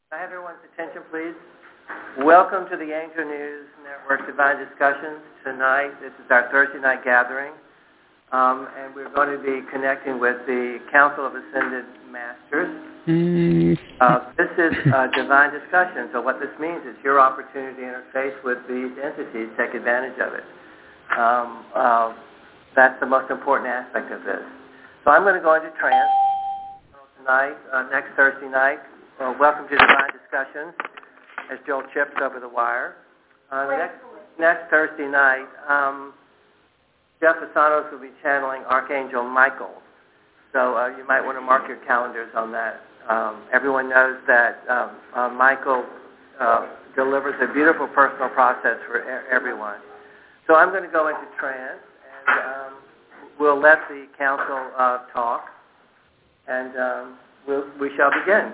I have everyone's attention, please. Welcome to the Angel News Network Divine Discussions. Tonight, this is our Thursday night gathering, and we're going to be connecting with the Council of Ascended Masters. This is a divine discussion, so what this means is your opportunity to interface with these entities. Take advantage of it. That's the most important aspect of this. So I'm going to go into trance tonight, next Thursday night. Welcome to Divine Discussions, as Joel chips over the wire. Next Thursday night, Jeff Asanos will be channeling Archangel Michael. So you might want to mark your calendars on that. Everyone knows that Michael delivers a beautiful personal process for everyone. So I'm going to go into trance, and we'll let the council talk, and we shall begin.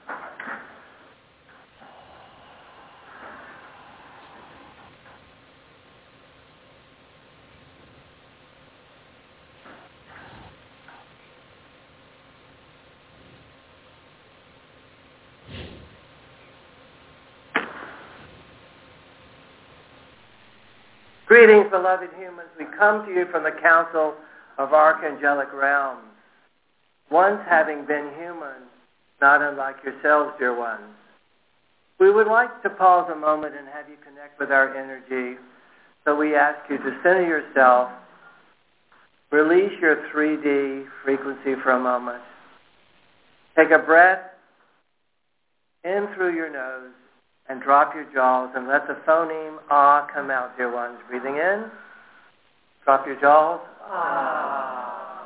Greetings, beloved humans. We come to you from the Council of Archangelic Realms, once having been human, not unlike yourselves, dear ones. We would like to pause a moment and have you connect with our energy, so we ask you to center yourself, release your 3D frequency for a moment. Take a breath in through your nose, and drop your jaws and let the phoneme ah come out, dear ones. Breathing in, drop your jaws, ah.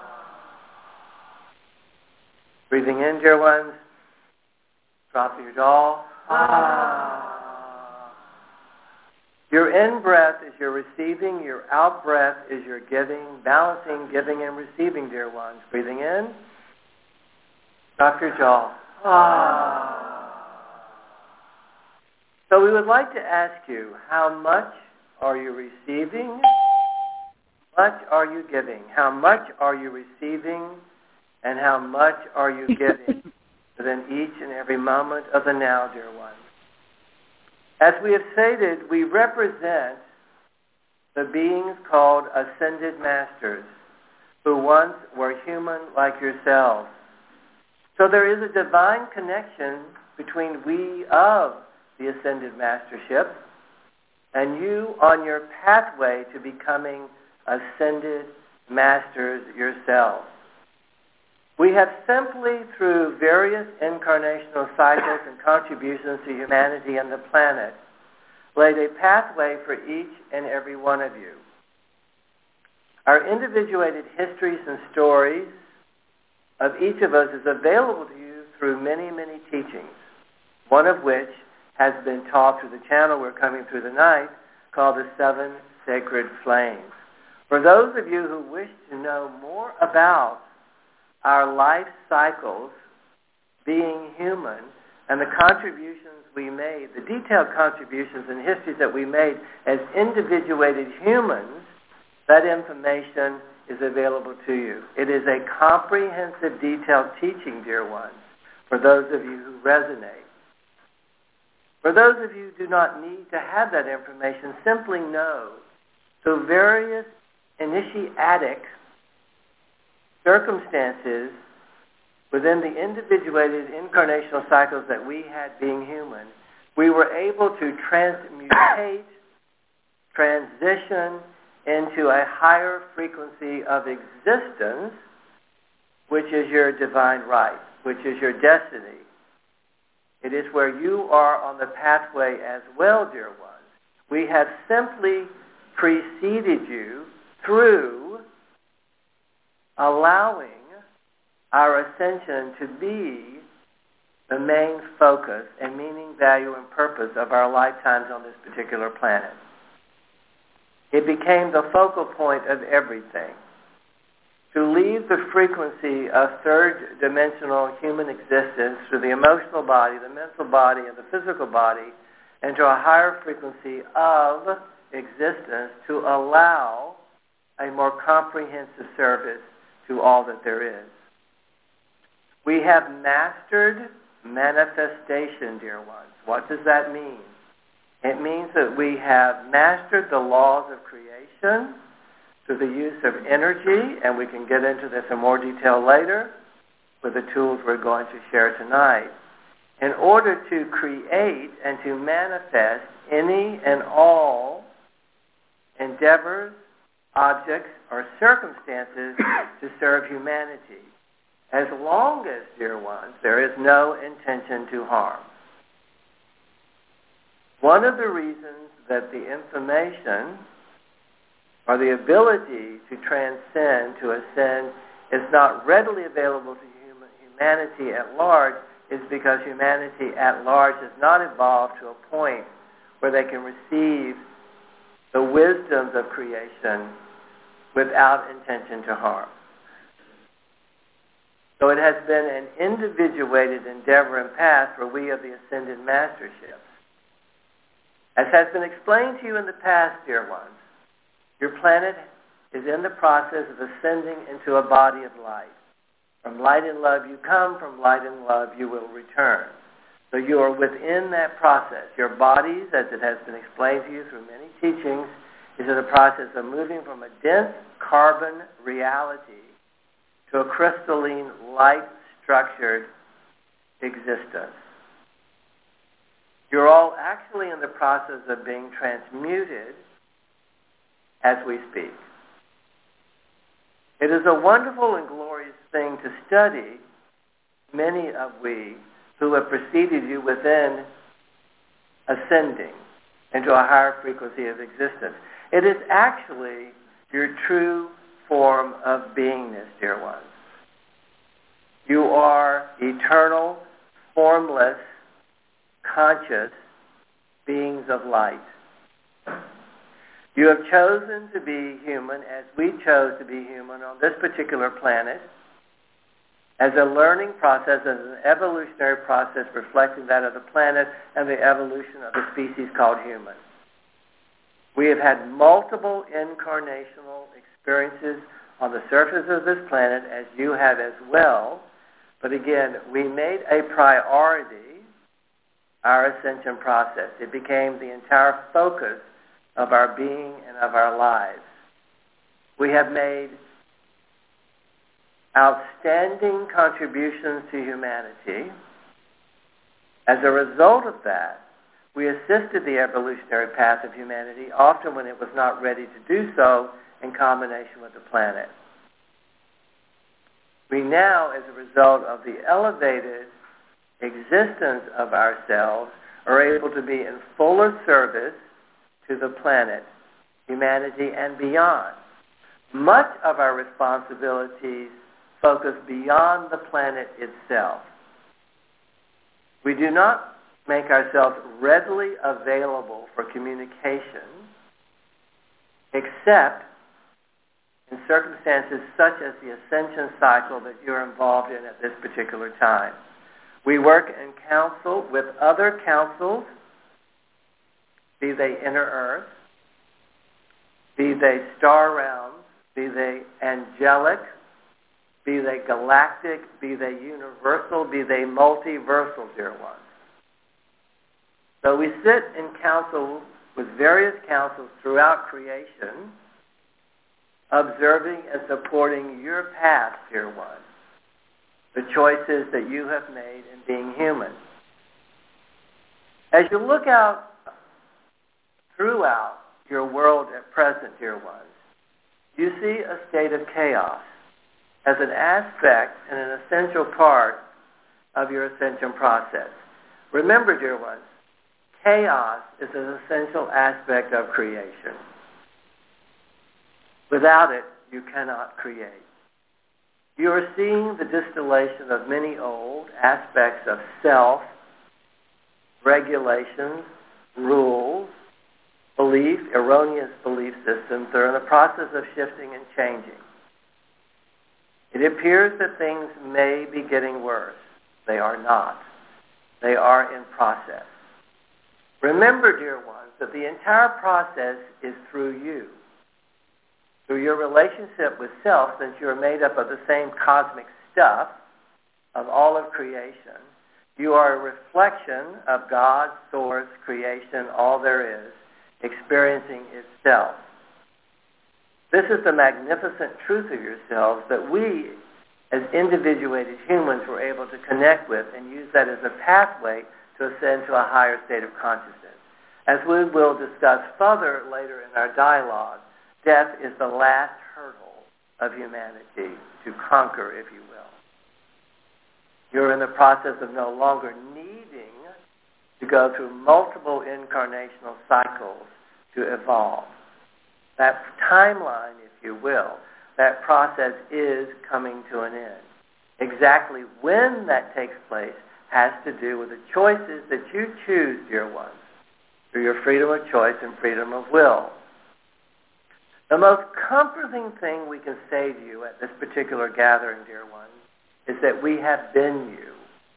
Breathing in, dear ones, drop your jaw, ah. Your in-breath is your receiving, your out-breath is your giving, balancing, giving, and receiving, dear ones. Breathing in, drop your jaw, ah. So we would like to ask you, how much are you receiving? How much are you giving? How much are you receiving? And how much are you giving within each and every moment of the now, dear ones? As we have stated, we represent the beings called Ascended Masters, who once were human like yourselves. So there is a divine connection between we of the Ascended Mastership, and you on your pathway to becoming Ascended Masters yourselves. We have simply, through various incarnational cycles and contributions to humanity and the planet, laid a pathway for each and every one of you. Our individuated histories and stories of each of us is available to you through many, many teachings, one of which has been taught through the channel we're coming through the night, called the Seven Sacred Flames. For those of you who wish to know more about our life cycles, being human, and the contributions we made, the detailed contributions and histories that we made as individuated humans, that information is available to you. It is a comprehensive, detailed teaching, dear ones, for those of you who resonate. For those of you who do not need to have that information, simply know through various initiatic circumstances within the individuated incarnational cycles that we had being human, we were able to transmutate, transition into a higher frequency of existence, which is your divine right, which is your destiny. It is where you are on the pathway as well, dear ones. We have simply preceded you through allowing our ascension to be the main focus and meaning, value, and purpose of our lifetimes on this particular planet. It became the focal point of everything. To leave the frequency of third-dimensional human existence through the emotional body, the mental body, and the physical body, into a higher frequency of existence to allow a more comprehensive service to all that there is. We have mastered manifestation, dear ones. What does that mean? It means that we have mastered the laws of creation through the use of energy, and we can get into this in more detail later with the tools we're going to share tonight, in order to create and to manifest any and all endeavors, objects, or circumstances to serve humanity, as long as, dear ones, there is no intention to harm. One of the reasons that the information or the ability to transcend, to ascend, is not readily available to humanity at large is because humanity at large has not evolved to a point where they can receive the wisdoms of creation without intention to harm. So it has been an individuated endeavor and path for we of the ascended masterships. As has been explained to you in the past, dear ones, your planet is in the process of ascending into a body of light. From light and love you come, from light and love you will return. So you are within that process. Your bodies, as it has been explained to you through many teachings, is in the process of moving from a dense carbon reality to a crystalline, light-structured existence. You're all actually in the process of being transmuted as we speak. It is a wonderful and glorious thing to study many of we who have preceded you within ascending into a higher frequency of existence. It is actually your true form of beingness, dear ones. You are eternal, formless, conscious beings of light. You have chosen to be human as we chose to be human on this particular planet as a learning process, as an evolutionary process reflecting that of the planet and the evolution of the species called human. We have had multiple incarnational experiences on the surface of this planet, as you have as well. But again, we made a priority our ascension process. It became the entire focus of our being and of our lives. We have made outstanding contributions to humanity. As a result of that, we assisted the evolutionary path of humanity, often when it was not ready to do so in combination with the planet. We now, as a result of the elevated existence of ourselves, are able to be in fuller service to the planet, humanity, and beyond. Much of our responsibilities focus beyond the planet itself. We do not make ourselves readily available for communication except in circumstances such as the ascension cycle that you're involved in at this particular time. We work in council with other councils, be they inner earth, be they star realms, be they angelic, be they galactic, be they universal, be they multiversal, dear ones. So we sit in council with various councils throughout creation, observing and supporting your path, dear ones, the choices that you have made in being human. As you look out throughout your world at present, dear ones, you see a state of chaos as an aspect and an essential part of your ascension process. Remember, dear ones, chaos is an essential aspect of creation. Without it, you cannot create. You are seeing the distillation of many old aspects of self, regulations, rules, belief, erroneous belief systems that are in the process of shifting and changing. It appears that things may be getting worse. They are not. They are in process. Remember, dear ones, that the entire process is through you. Through your relationship with self, since you are made up of the same cosmic stuff of all of creation, You are a reflection of God, source, creation, all there is, experiencing itself. This is the magnificent truth of yourselves that we, as individuated humans, were able to connect with and use that as a pathway to ascend to a higher state of consciousness. As we will discuss further later in our dialogue, death is the last hurdle of humanity to conquer, if you will. You're in the process of no longer needing to go through multiple incarnational cycles to evolve. That timeline, if you will, that process is coming to an end. Exactly when that takes place has to do with the choices that you choose, dear ones, through your freedom of choice and freedom of will. The most comforting thing we can say to you at this particular gathering, dear ones, is that we have been you.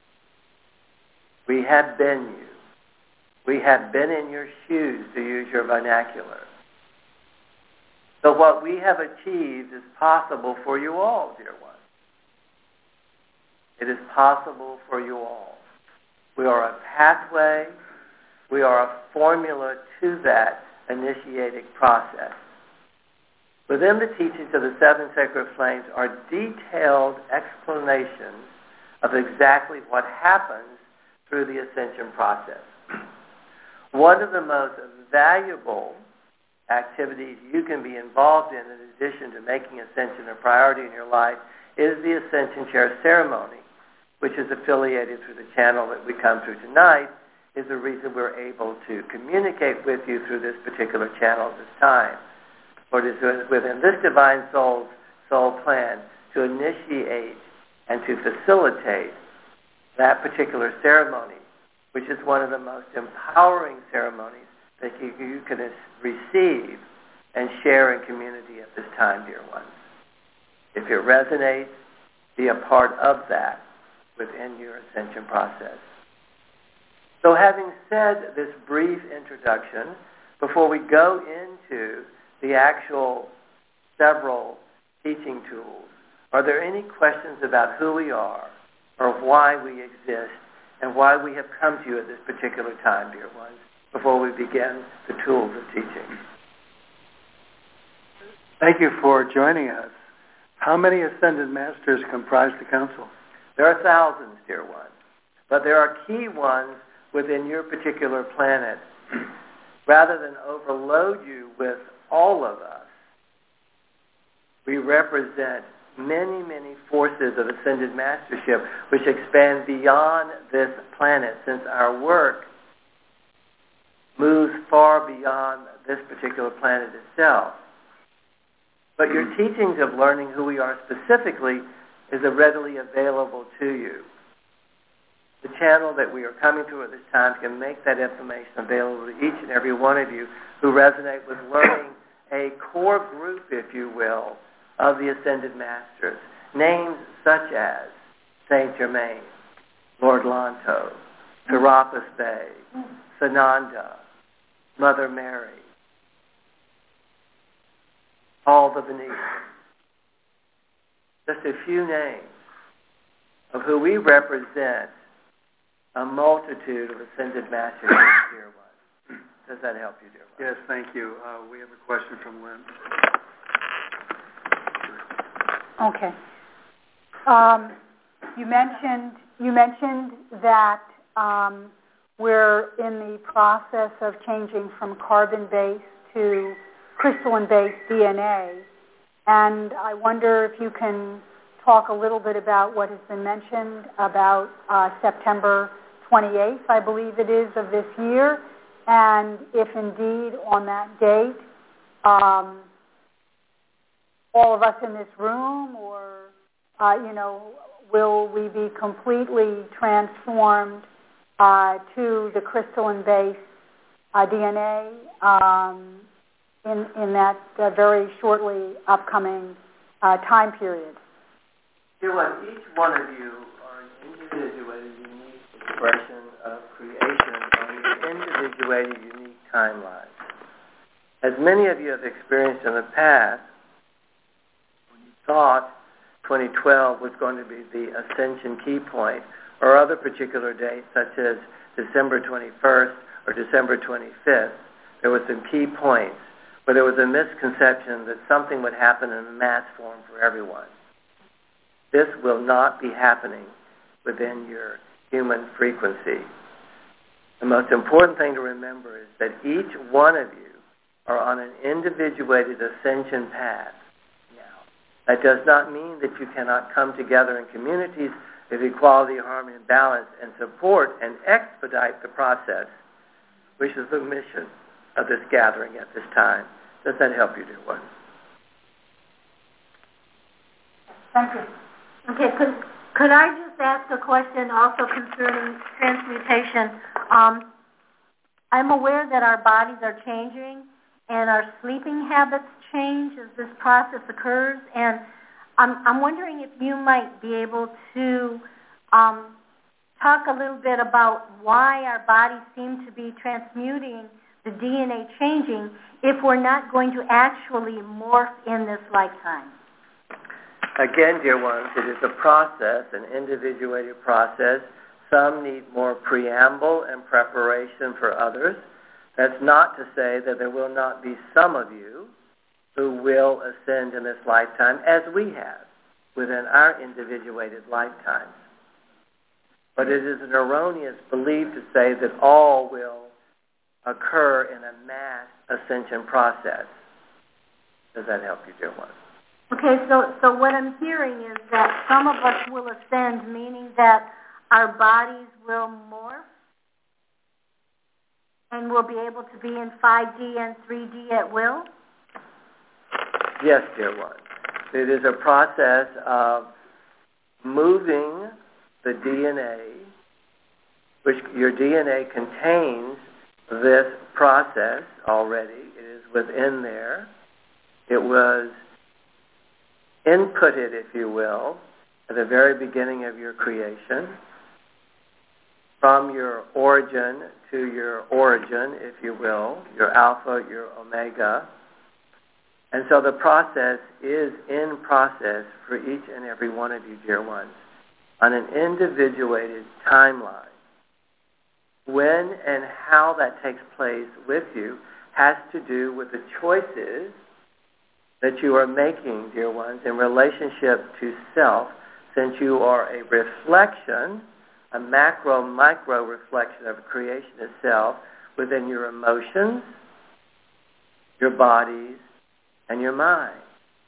We have been you. We have been in your shoes, to use your vernacular. So what we have achieved is possible for you all, dear ones. It is possible for you all. We are a pathway. We are a formula to that initiating process. Within the teachings of the Seven Sacred Flames are detailed explanations of exactly what happens through the ascension process. One of the most valuable activities you can be involved in addition to making ascension a priority in your life, is the Ascension Chair ceremony, which is affiliated through the channel that we come through tonight, is the reason we're able to communicate with you through this particular channel at this time. For it is within this divine soul plan to initiate and to facilitate that particular ceremony, which is one of the most empowering ceremonies that you can receive and share in community at this time, dear ones. If it resonates, be a part of that within your ascension process. So having said this brief introduction, before we go into the actual several teaching tools, are there any questions about who we are or why we exist and why we have come to you at this particular time, dear ones, before we begin the tools of teaching? Thank you for joining us. How many Ascended Masters comprise the Council? There are thousands, dear ones, but there are key ones within your particular planet. Rather than overload you with all of us, we represent many, many forces of Ascended Mastership which expand beyond this planet, since our work moves far beyond this particular planet itself. But your teachings of learning who we are specifically is readily available to you. The channel that we are coming through at this time can make that information available to each and every one of you who resonate with learning a core group, if you will, of the Ascended Masters. Names such as Saint Germain, Lord Lanto, Serapis Bey, Sananda, Mother Mary, Paul the Venetian. Just a few names of who we represent a multitude of Ascended Masters, dear ones. Does that help you, dear ones? Yes, thank you. We have a question from Lynn. Okay. You mentioned that we're in the process of changing from carbon-based to crystalline-based DNA, and I wonder if you can talk a little bit about what has been mentioned about September 28th, I believe it is, of this year, and if indeed on that date all of us in this room, or will we be completely transformed to the crystalline-based DNA in that very shortly upcoming time period? Dear one, each one of you are an individuated, unique expression of creation on an individuated, unique timeline. As many of you have experienced in the past, when you thought 2012 was going to be the ascension key point, or other particular dates such as December 21st or December 25th, there were some key points where there was a misconception that something would happen in a mass form for everyone. This will not be happening within your human frequency. The most important thing to remember is that each one of you are on an individuated ascension path now. That does not mean that you cannot come together in communities of equality, harmony, and balance and support and expedite the process, which is the mission of this gathering at this time. Does that help you, dear one? Thank you. Okay, could I just ask a question also concerning transmutation? I'm aware that our bodies are changing and our sleeping habits change as this process occurs, and I'm wondering if you might be able to talk a little bit about why our bodies seem to be transmuting, the DNA changing, if we're not going to actually morph in this lifetime. Again, dear ones, it is a process, an individuated process. Some need more preamble and preparation for others. That's not to say that there will not be some of you who will ascend in this lifetime, as we have within our individuated lifetimes. But it is an erroneous belief to say that all will occur in a mass ascension process. Does that help you, dear one? Okay, so what I'm hearing is that some of us will ascend, meaning that our bodies will morph and we'll be able to be in 5D and 3D at will? Yes, dear one. It is a process of moving the DNA, which your DNA contains this process already. It is within there. It was inputted, if you will, at the very beginning of your creation, from your origin to your origin, if you will, your alpha, your omega. And so the process is in process for each and every one of you, dear ones, on an individuated timeline. When and how that takes place with you has to do with the choices that you are making, dear ones, in relationship to self, since you are a reflection, a macro-micro reflection of creation itself within your emotions, your bodies, and your mind.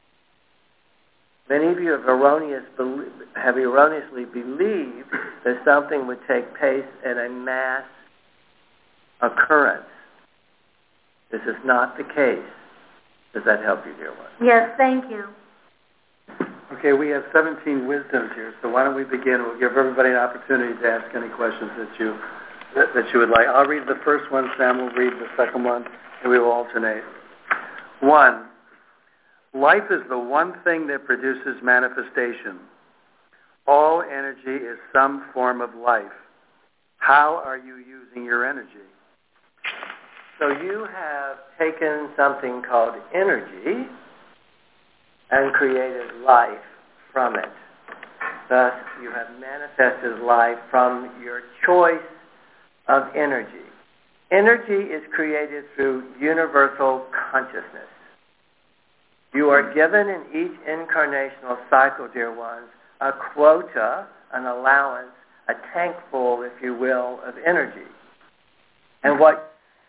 Many of you have erroneously believed that something would take place in a mass occurrence. This is not the case. Does that help you, dear one? Yes, thank you. Okay, we have 17 wisdoms here, so why don't we begin? We'll give everybody an opportunity to ask any questions that you would like. I'll read the first one, Sam will read the second one, and we will alternate. 1. Life is the one thing that produces manifestation. All energy is some form of life. How are you using your energy? So you have taken something called energy and created life from it. Thus, you have manifested life from your choice of energy. Energy is created through universal consciousness. You are given in each incarnational cycle, dear ones, a quota, an allowance, a tank full, if you will, of energy. And what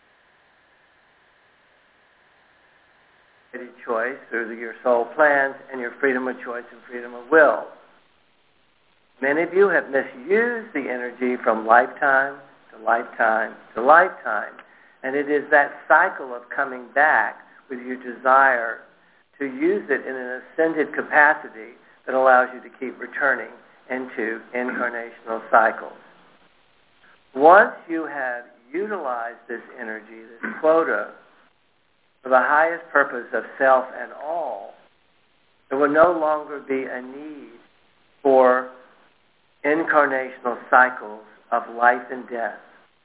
choice through your soul plans and your freedom of choice and freedom of will. Many of you have misused the energy from lifetime to lifetime to lifetime. And it is that cycle of coming back with your desire to use it in an ascended capacity that allows you to keep returning into incarnational cycles. Once you have utilized this energy, this quota, for the highest purpose of self and all, there will no longer be a need for incarnational cycles of life and death.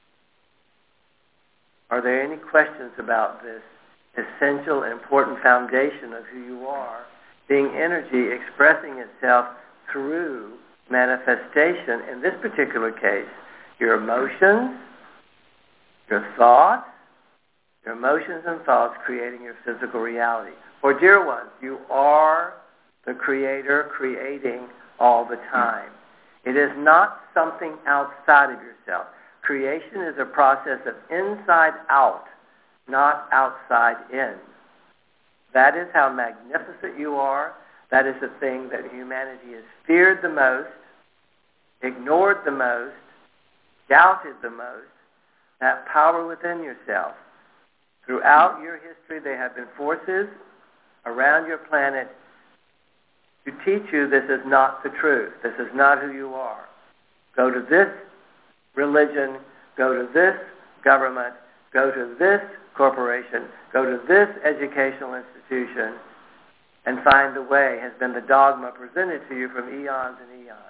Are there any questions about this essential, important foundation of who you are, being energy expressing itself through manifestation, in this particular case, your emotions, your thoughts, your emotions and thoughts creating your physical reality. For dear ones, you are the creator creating all the time. It is not something outside of yourself. Creation is a process of inside out, not outside in. That is how magnificent you are. That is the thing that humanity has feared the most, ignored the most, doubted the most, that power within yourself. Throughout your history, there have been forces around your planet to teach you this is not the truth. This is not who you are. Go to this religion, go to this government, go to this corporation, go to this educational institution, and find the way has been the dogma presented to you from eons and eons.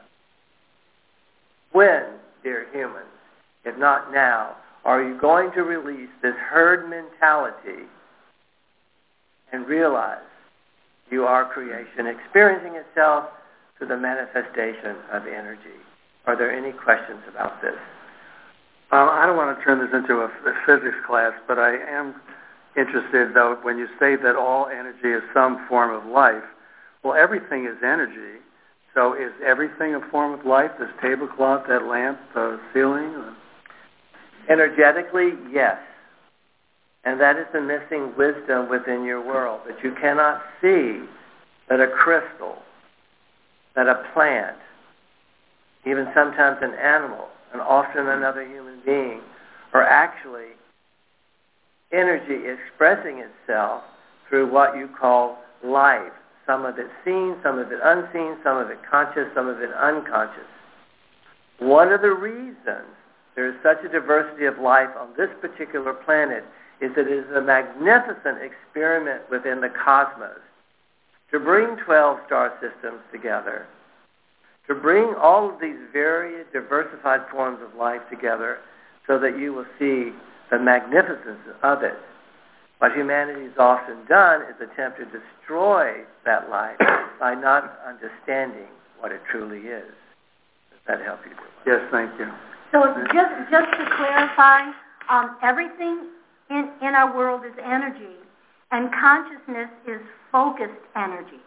When, dear humans, if not now, are you going to release this herd mentality and realize you are creation experiencing itself through the manifestation of energy? Are there any questions about this? I don't want to turn this into a physics class, but I am interested, though, when you say that all energy is some form of life. Well, everything is energy. So is everything a form of life? This tablecloth, that lamp, the ceiling? Energetically, yes. And that is the missing wisdom within your world, that you cannot see that a crystal, that a plant, even sometimes an animal, and often another human being, are actually energy expressing itself through what you call life. Some of it seen, some of it unseen, some of it conscious, some of it unconscious. One of the reasons there is such a diversity of life on this particular planet is that it is a magnificent experiment within the cosmos to bring 12 star systems together, to bring all of these very diversified forms of life together so that you will see the magnificence of it. What humanity has often done is attempt to destroy that life by not understanding what it truly is. Does that help you? Yes, thank you. So just to clarify, everything in our world is energy, and consciousness is focused energy.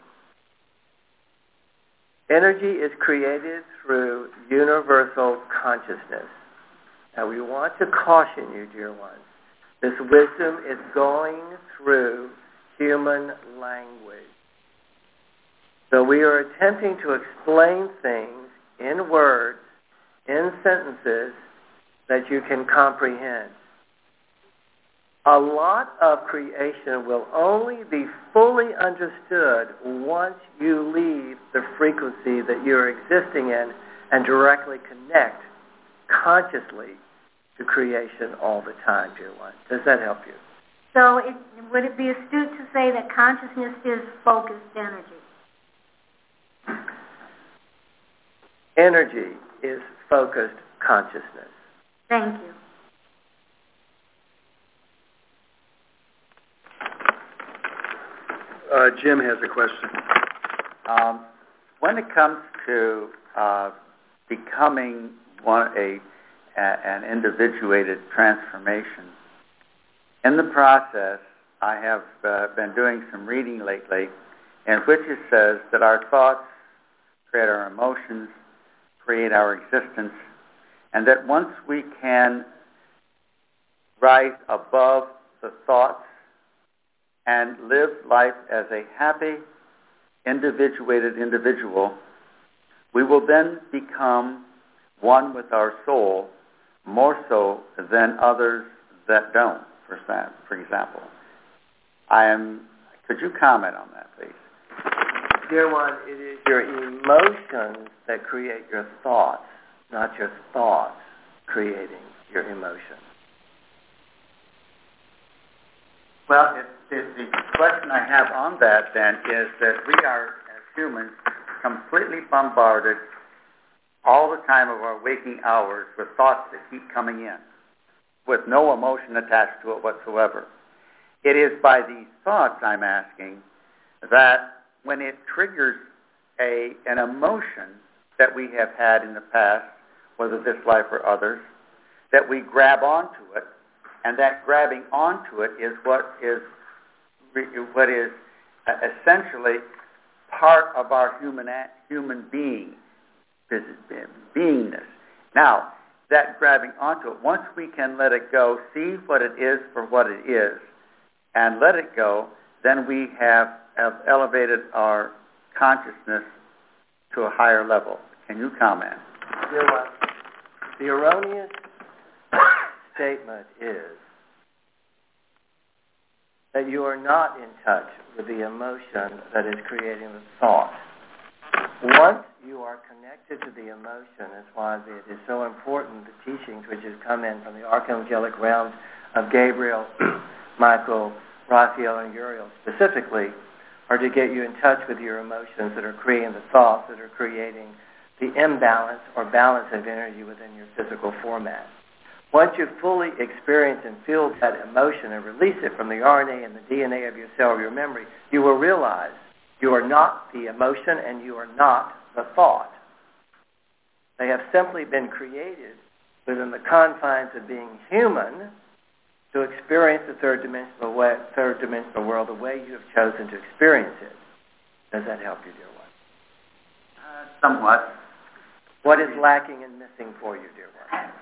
Energy is created through universal consciousness. Now, we want to caution you, dear ones. This wisdom is going through human language. So we are attempting to explain things in words, in sentences that you can comprehend. A lot of creation will only be fully understood once you leave the frequency that you're existing in and directly connect consciously to creation all the time, dear one. Does that help you? So would it be astute to say that consciousness is focused energy? Energy is focused consciousness. Thank you. Jim has a question. When it comes to becoming an individuated transformation, in the process, I have been doing some reading lately in which it says that our thoughts create our emotions, create our existence, and that once we can rise above the thoughts and live life as a happy, individuated individual, we will then become one with our soul more so than others that don't, for example. Could you comment on that, please? Dear one, it is your emotions that create your thoughts, not your thoughts creating your emotions. Well, the question I have on that then is that we are, as humans, completely bombarded all the time of our waking hours with thoughts that keep coming in, with no emotion attached to it whatsoever. It is by these thoughts, I'm asking, that when it triggers an emotion that we have had in the past, whether this life or others, that we grab onto it, and that grabbing onto it is what is essentially part of our human beingness. Now, that grabbing onto it, once we can let it go, see what it is for what it is, and let it go, then we have elevated our consciousness to a higher level. Can you comment? Dear one, the erroneous statement is that you are not in touch with the emotion that is creating the thought. Once you are connected to the emotion, that's why it is so important, the teachings which have come in from the archangelic realms of Gabriel, Michael, Raphael, and Uriel specifically, are to get you in touch with your emotions that are creating the thoughts that are creating the imbalance or balance of energy within your physical format. Once you fully experience and feel that emotion and release it from the RNA and the DNA of your cell or your memory, you will realize you are not the emotion and you are not the thought. They have simply been created within the confines of being human to experience the third dimensional world the way you have chosen to experience it. Does that help you, dear one? Somewhat. What is lacking and missing for you, dear one?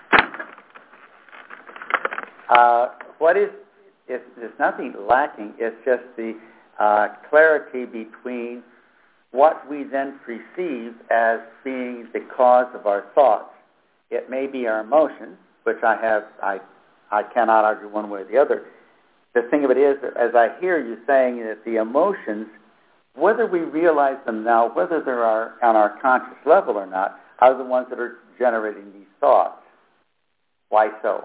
There's nothing lacking. It's just the clarity between what we then perceive as being the cause of our thoughts. It may be our emotions, which I cannot argue one way or the other. The thing of it is, that as I hear you saying that the emotions, whether we realize them now, whether they're on our conscious level or not, are the ones that are generating these thoughts. Why so?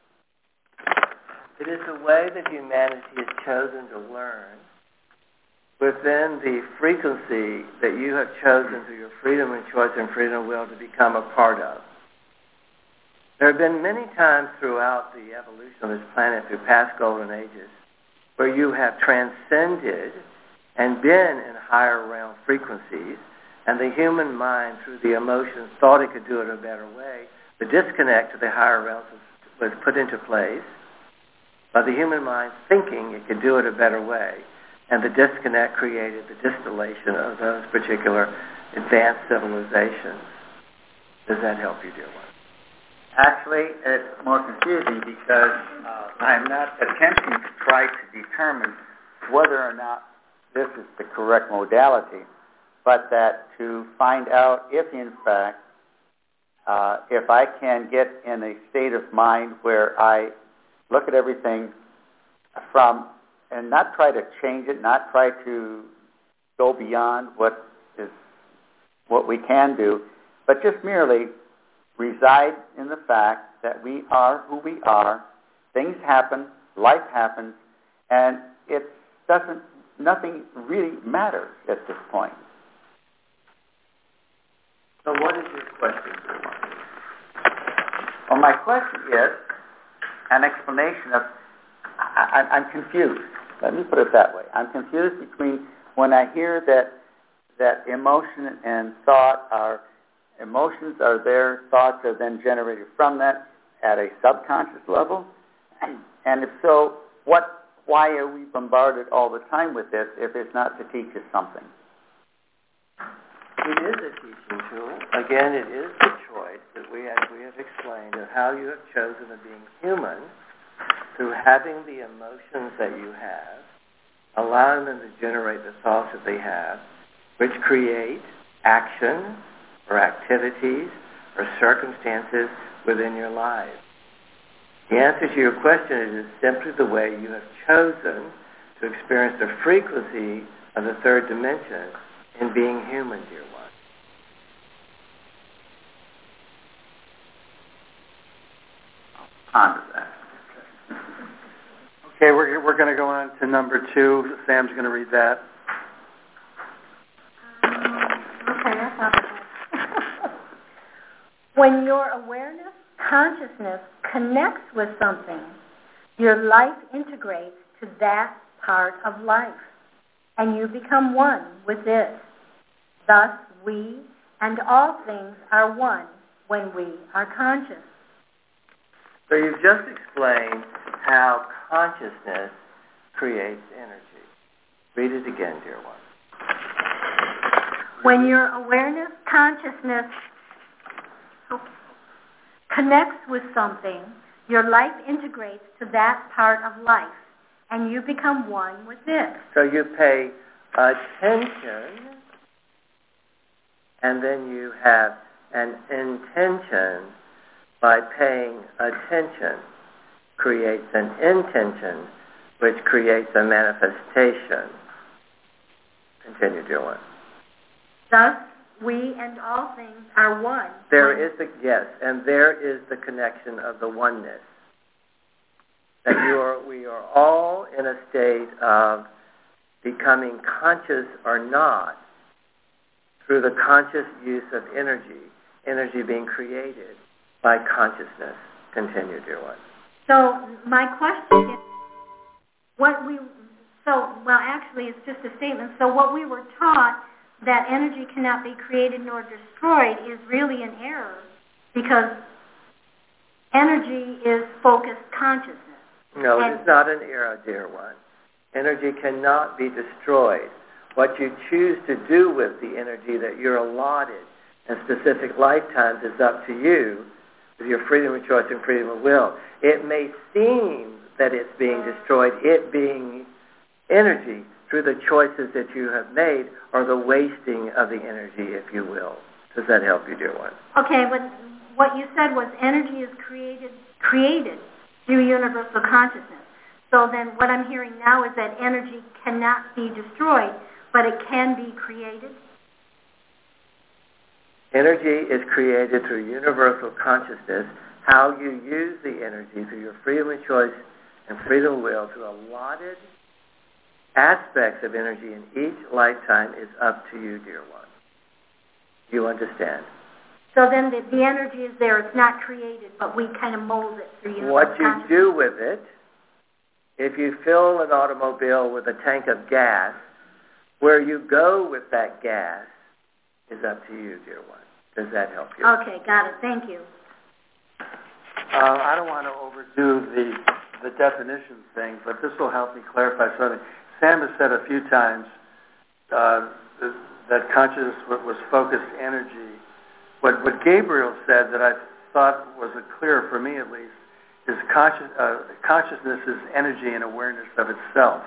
It is the way that humanity has chosen to learn within the frequency that you have chosen through your freedom and choice and freedom of will to become a part of. There have been many times throughout the evolution of this planet through past golden ages where you have transcended and been in higher realm frequencies, and the human mind, through the emotions, thought it could do it a better way. The disconnect to the higher realms was put into place by the human mind thinking it could do it a better way, and the disconnect created the distillation of those particular advanced civilizations. Does that help you, dear one? Actually, it's more confusing because I'm not attempting to try to determine whether or not this is the correct modality, but that to find out if, in fact, if I can get in a state of mind where I look at everything from, and not try to change it, not try to go beyond what we can do, but just merely reside in the fact that we are who we are, things happen, life happens, and nothing really matters at this point. So what is your question, dear one? Well, my question is an explanation of, I'm confused. Let me put it that way. I'm confused between when I hear that emotion and thought are, emotions are there, thoughts are then generated from that at a subconscious level. And if so, why are we bombarded all the time with this if it's not to teach us something? It is a teaching tool. Again, it is the choice that we have explained of how you have chosen to being human through having the emotions that you have, allowing them to generate the thoughts that they have, which create action or activities or circumstances within your life. The answer to your question is simply the way you have chosen to experience the frequency of the third dimension in being human, dear one. Ponder that. Okay, we're going to go on to number 2. Sam's going to read that. Okay, that's not bad. When your awareness, consciousness connects with something, your life integrates to that part of life, and you become one with it. Thus, we and all things are one when we are conscious. So you've just explained how consciousness creates energy. Read it again, dear one. When your awareness, consciousness connects with something, your life integrates to that part of life, and you become one with it. So you pay attention, and then you have an intention. By paying attention creates an intention, which creates a manifestation. Continue, dear one. Thus, we and all things are one. There is the connection of the oneness. That we are all in a state of becoming conscious or not through the conscious use of energy being created by consciousness. Continue, dear one. So my question is, actually it's just a statement. So what we were taught, that energy cannot be created nor destroyed, is really an error, because energy is focused consciousness. No, it is not an error, dear one. Energy cannot be destroyed. What you choose to do with the energy that you're allotted in specific lifetimes is up to you, with your freedom of choice and freedom of will. It may seem that it's being destroyed, it being energy, through the choices that you have made, or the wasting of the energy, if you will. Does that help you, dear one? Okay, but what you said was energy is created through universal consciousness. So then what I'm hearing now is that energy cannot be destroyed, but it can be created? Energy is created through universal consciousness. How you use the energy through your freedom of choice and freedom of will through allotted aspects of energy in each lifetime is up to you, dear one. You understand? So then the energy is there. It's not created, but we kind of mold it through universal What you consciousness. do with it, if you fill an automobile with a tank of gas, where you go with that gas is up to you, dear one. Does that help you? Okay, got it. Thank you. I don't want to overdo the definition thing, but this will help me clarify something. Sam has said a few times that consciousness was focused energy. What Gabriel said that I thought was clear for me at least is consciousness is energy and awareness of itself.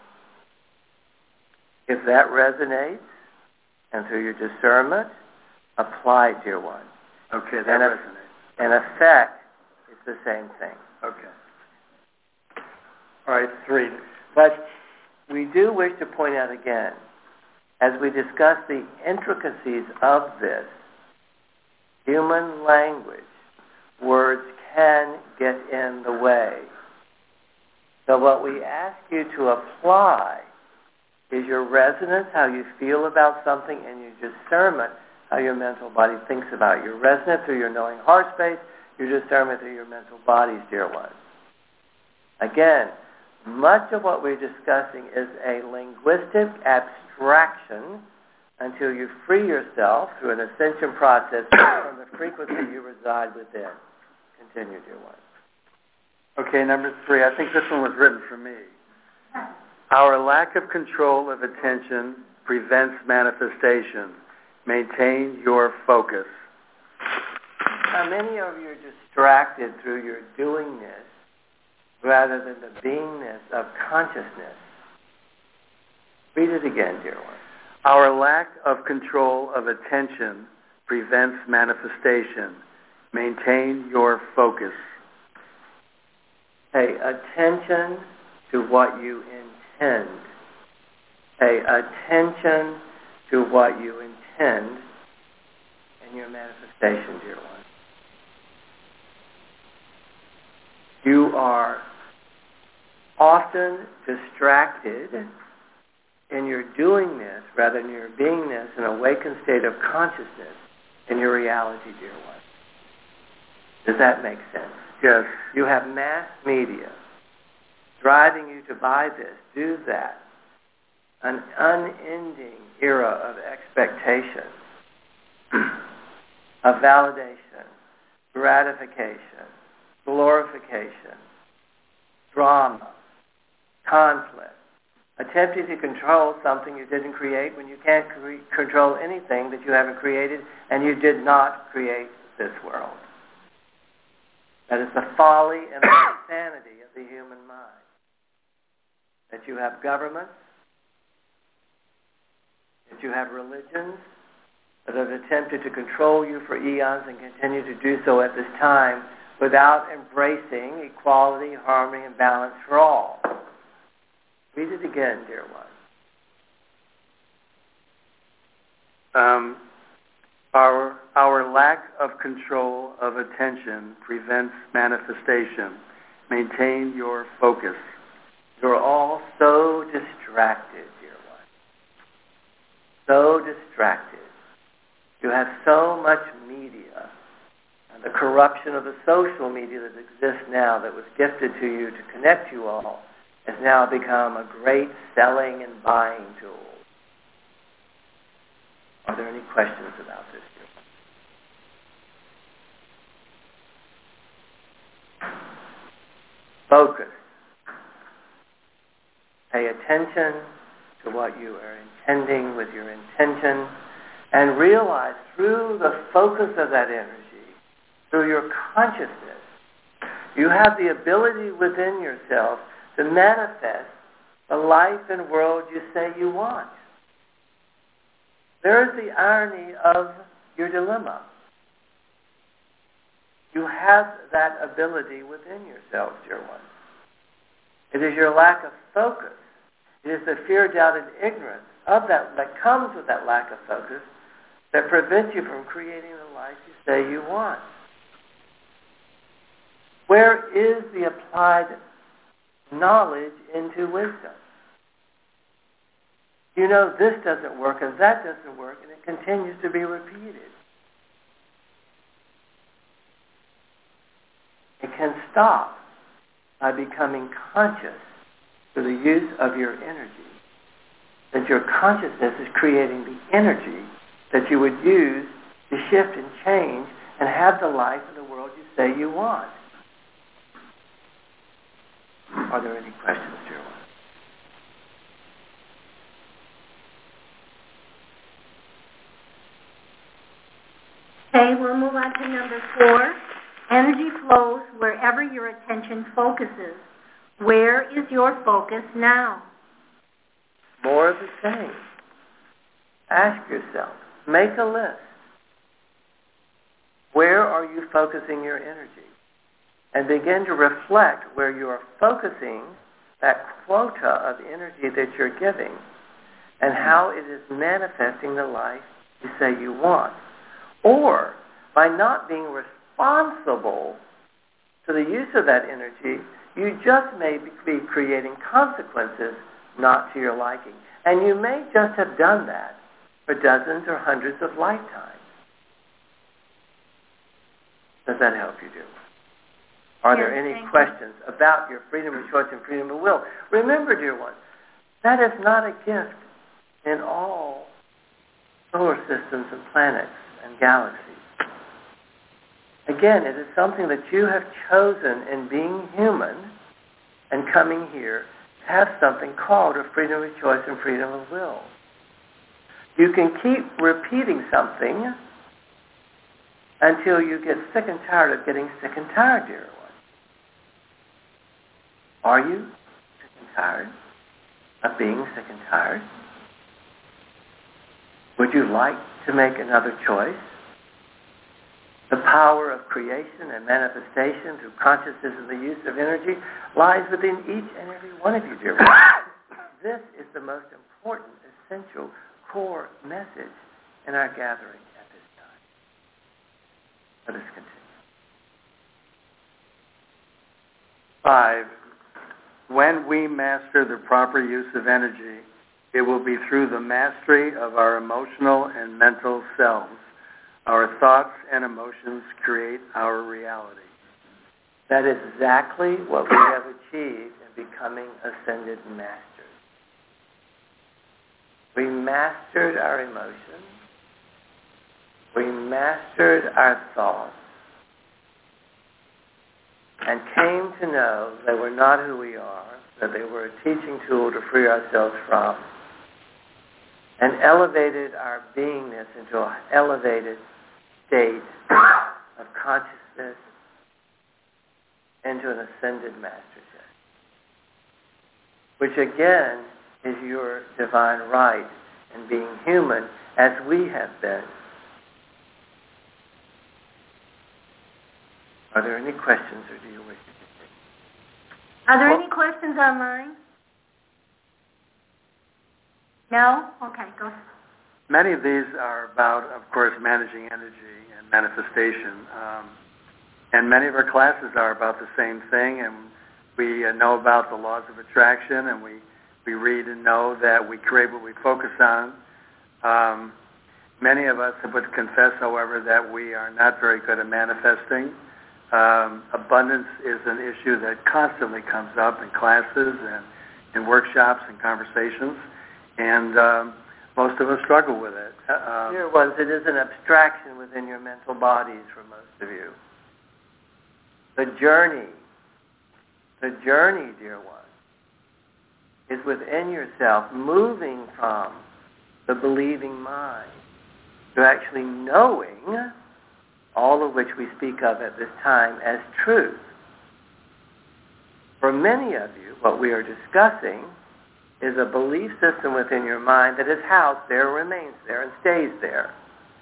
If that resonates, and through your discernment, apply, dear one. Okay, that resonates. In effect, it's the same thing. Okay. All right, 3. But we do wish to point out again, as we discuss the intricacies of this, human language, words can get in the way. So what we ask you to apply is your resonance, how you feel about something, and your discernment, how your mental body thinks about it. Your resonance through your knowing heart space, your discernment through your mental bodies, dear ones. Again, much of what we're discussing is a linguistic abstraction until you free yourself through an ascension process from the frequency you reside within. Continue, dear one. Okay, number 3. I think this one was written for me. Our lack of control of attention prevents manifestation. Maintain your focus. Now, many of you are distracted through your doingness rather than the beingness of consciousness. Read it again, dear one. Our lack of control of attention prevents manifestation. Maintain your focus. Pay attention to what you intend. Pay attention to what you intend in your manifestation, dear one. You are often distracted in your doingness rather than your beingness, an awakened state of consciousness in your reality, dear one. Does that make sense? Yes. You have mass media driving you to buy this, do that. An unending era of expectation. of validation, gratification, glorification, drama, conflict, attempting to control something you didn't create when you can't control anything that you haven't created, and you did not create this world. That is the folly and the insanity of the human mind. That you have governments, that you have religions that have attempted to control you for eons and continue to do so at this time without embracing equality, harmony, and balance for all. Read it again, dear one. Our lack of control of attention prevents manifestation. Maintain your focus. You're all so distracted, dear one. So distracted. You have so much media. And the corruption of the social media that exists now that was gifted to you to connect you all has now become a great selling and buying tool. Are there any questions about this? Focus. Pay attention to what you are intending with your intention, and realize through the focus of that energy, through your consciousness, you have the ability within yourself to manifest the life and world you say you want. There is the irony of your dilemma. You have that ability within yourself, dear one. It is your lack of focus. It is the fear, doubt, and ignorance of that comes with that lack of focus that prevents you from creating the life you say you want. Where is the applied knowledge into wisdom? You know this doesn't work and that doesn't work, and it continues to be repeated. It can stop by becoming conscious through the use of your energy. That your consciousness is creating the energy that you would use to shift and change and have the life and the world you say you want. Are there any questions, dear one? Okay, we'll move on to number 4. Energy flows wherever your attention focuses. Where is your focus now? More of the same. Ask yourself. Make a list. Where are you focusing your energy? And begin to reflect where you are focusing that quota of energy that you're giving and how it is manifesting the life you say you want. Or by not being responsible to the use of that energy, you just may be creating consequences not to your liking. And you may just have done that for dozens or hundreds of lifetimes. Does that help you, dear? Are there any questions about your freedom of choice and freedom of will? Remember, dear one, that is not a gift in all solar systems and planets and galaxies. Again, it is something that you have chosen in being human and coming here to have something called a freedom of choice and freedom of will. You can keep repeating something until you get sick and tired of getting sick and tired, dear one. Are you sick and tired of being sick and tired? Would you like to make another choice? The power of creation and manifestation through consciousness and the use of energy lies within each and every one of you, dear one. This is the most important, essential, core message in our gathering at this time. Let us continue. 5. When we master the proper use of energy, it will be through the mastery of our emotional and mental selves. Our thoughts and emotions create our reality. That is exactly what we have achieved in becoming ascended masters. We mastered our emotions. we mastered our thoughts and came to know they were not who we are, that they were a teaching tool to free ourselves from, and elevated our beingness into an elevated state of consciousness into an ascended mastership, which again is your divine right in being human as we have been. Are there any questions, or do you wish to continue? Are there any questions online? No? Okay, go ahead. Many of these are about, of course, managing energy and manifestation. And many of our classes are about the same thing, and we know about the laws of attraction, and we read and know that we create what we focus on. Many of us would confess, however, that we are not very good at manifesting. Abundance is an issue that constantly comes up in classes and in workshops and conversations, and most of us struggle with it. Dear ones, it is an abstraction within your mental bodies for most of you. The journey, dear one, is within yourself, moving from the believing mind to actually knowing all of which we speak of at this time as truth. For many of you, what we are discussing is a belief system within your mind that is housed there, remains there, and stays there.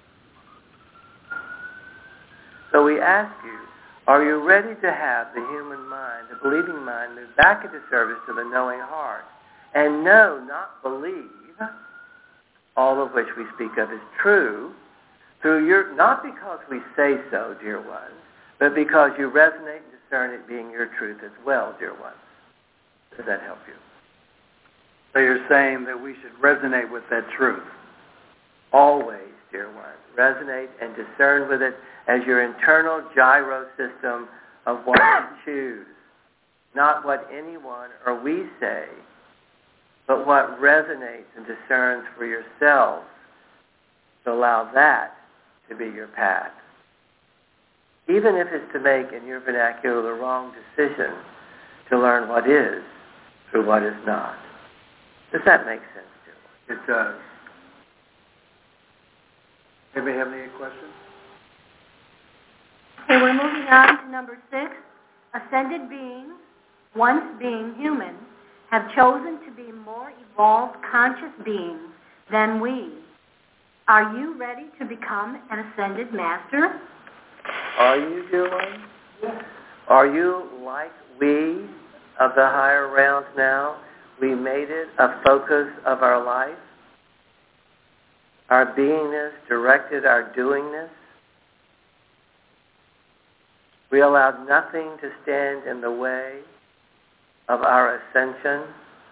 So we ask you, are you ready to have the human mind, the believing mind, move back into service to the knowing heart, and know, not believe, all of which we speak of as true, through your, not because we say so, dear ones, but because you resonate and discern it being your truth as well, dear ones. Does that help you? So you're saying that we should resonate with that truth? Always, dear ones. Resonate and discern with it as your internal gyro system of what you choose. Not what anyone or we say, but what resonates and discerns for yourselves, to allow that to be your path. Even if it's to make, in your vernacular, the wrong decision, to learn what is through what is not. Does that make sense, dear one? It does. Anybody have any questions? Okay, we're moving on to number 6. Ascended beings, once being human, have chosen to be more evolved conscious beings than we. Are you ready to become an ascended master? Are you, dear one? Yes. Are you like we of the higher realms now? We made it a focus of our life. Our beingness directed our doingness. We allowed nothing to stand in the way of our ascension.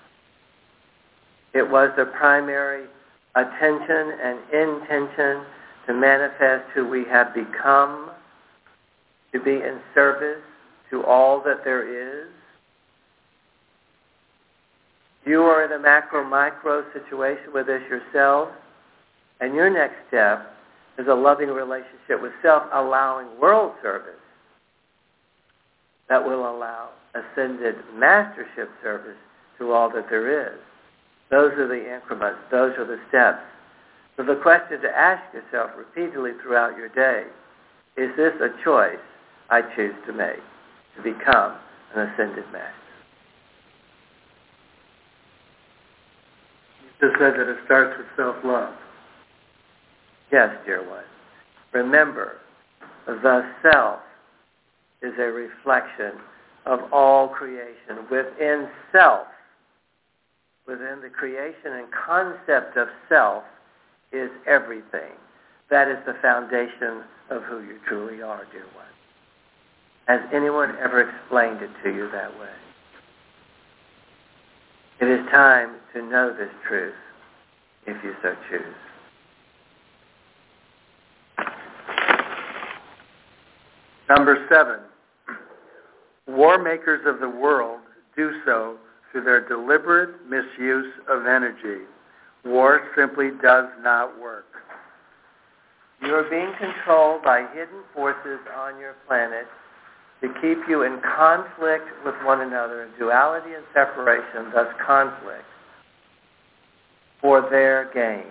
It was the primary attention and intention to manifest who we have become, to be in service to all that there is. You are in a macro-micro situation with this yourself, and your next step is a loving relationship with self, allowing world service that will allow ascended mastership service to all that there is. Those are the increments. Those are the steps. So the question to ask yourself repeatedly throughout your day, is this a choice I choose to make, to become an ascended master? You just said that it starts with self-love. Yes, dear one. Remember, the self is a reflection of all creation. Within self, within the creation and concept of self, is everything. That is the foundation of who you truly are, dear one. Has anyone ever explained it to you that way? It is time to know this truth, if you so choose. Number 7, war makers of the world do so through their deliberate misuse of energy. War simply does not work. You are being controlled by hidden forces on your planet to keep you in conflict with one another, duality and separation, thus conflict, for their gain.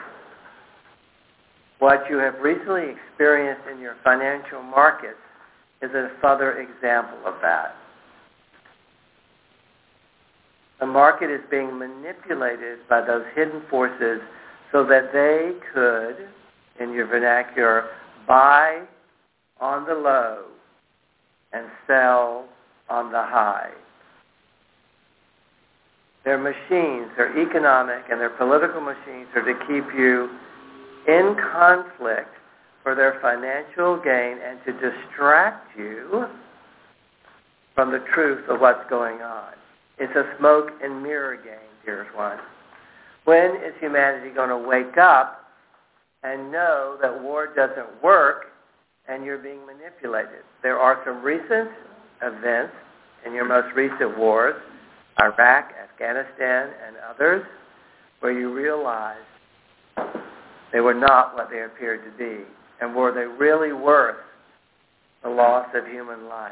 What you have recently experienced in your financial markets is a further example of that. The market is being manipulated by those hidden forces so that they could, in your vernacular, buy on the low and sell on the high. Their machines, their economic and their political machines, are to keep you in conflict for their financial gain and to distract you from the truth of what's going on. It's a smoke and mirror game, dearest one. When is humanity going to wake up and know that war doesn't work and you're being manipulated? There are some recent events in your most recent wars, Iraq, Afghanistan, and others, where you realize they were not what they appeared to be. And were they really worth the loss of human life?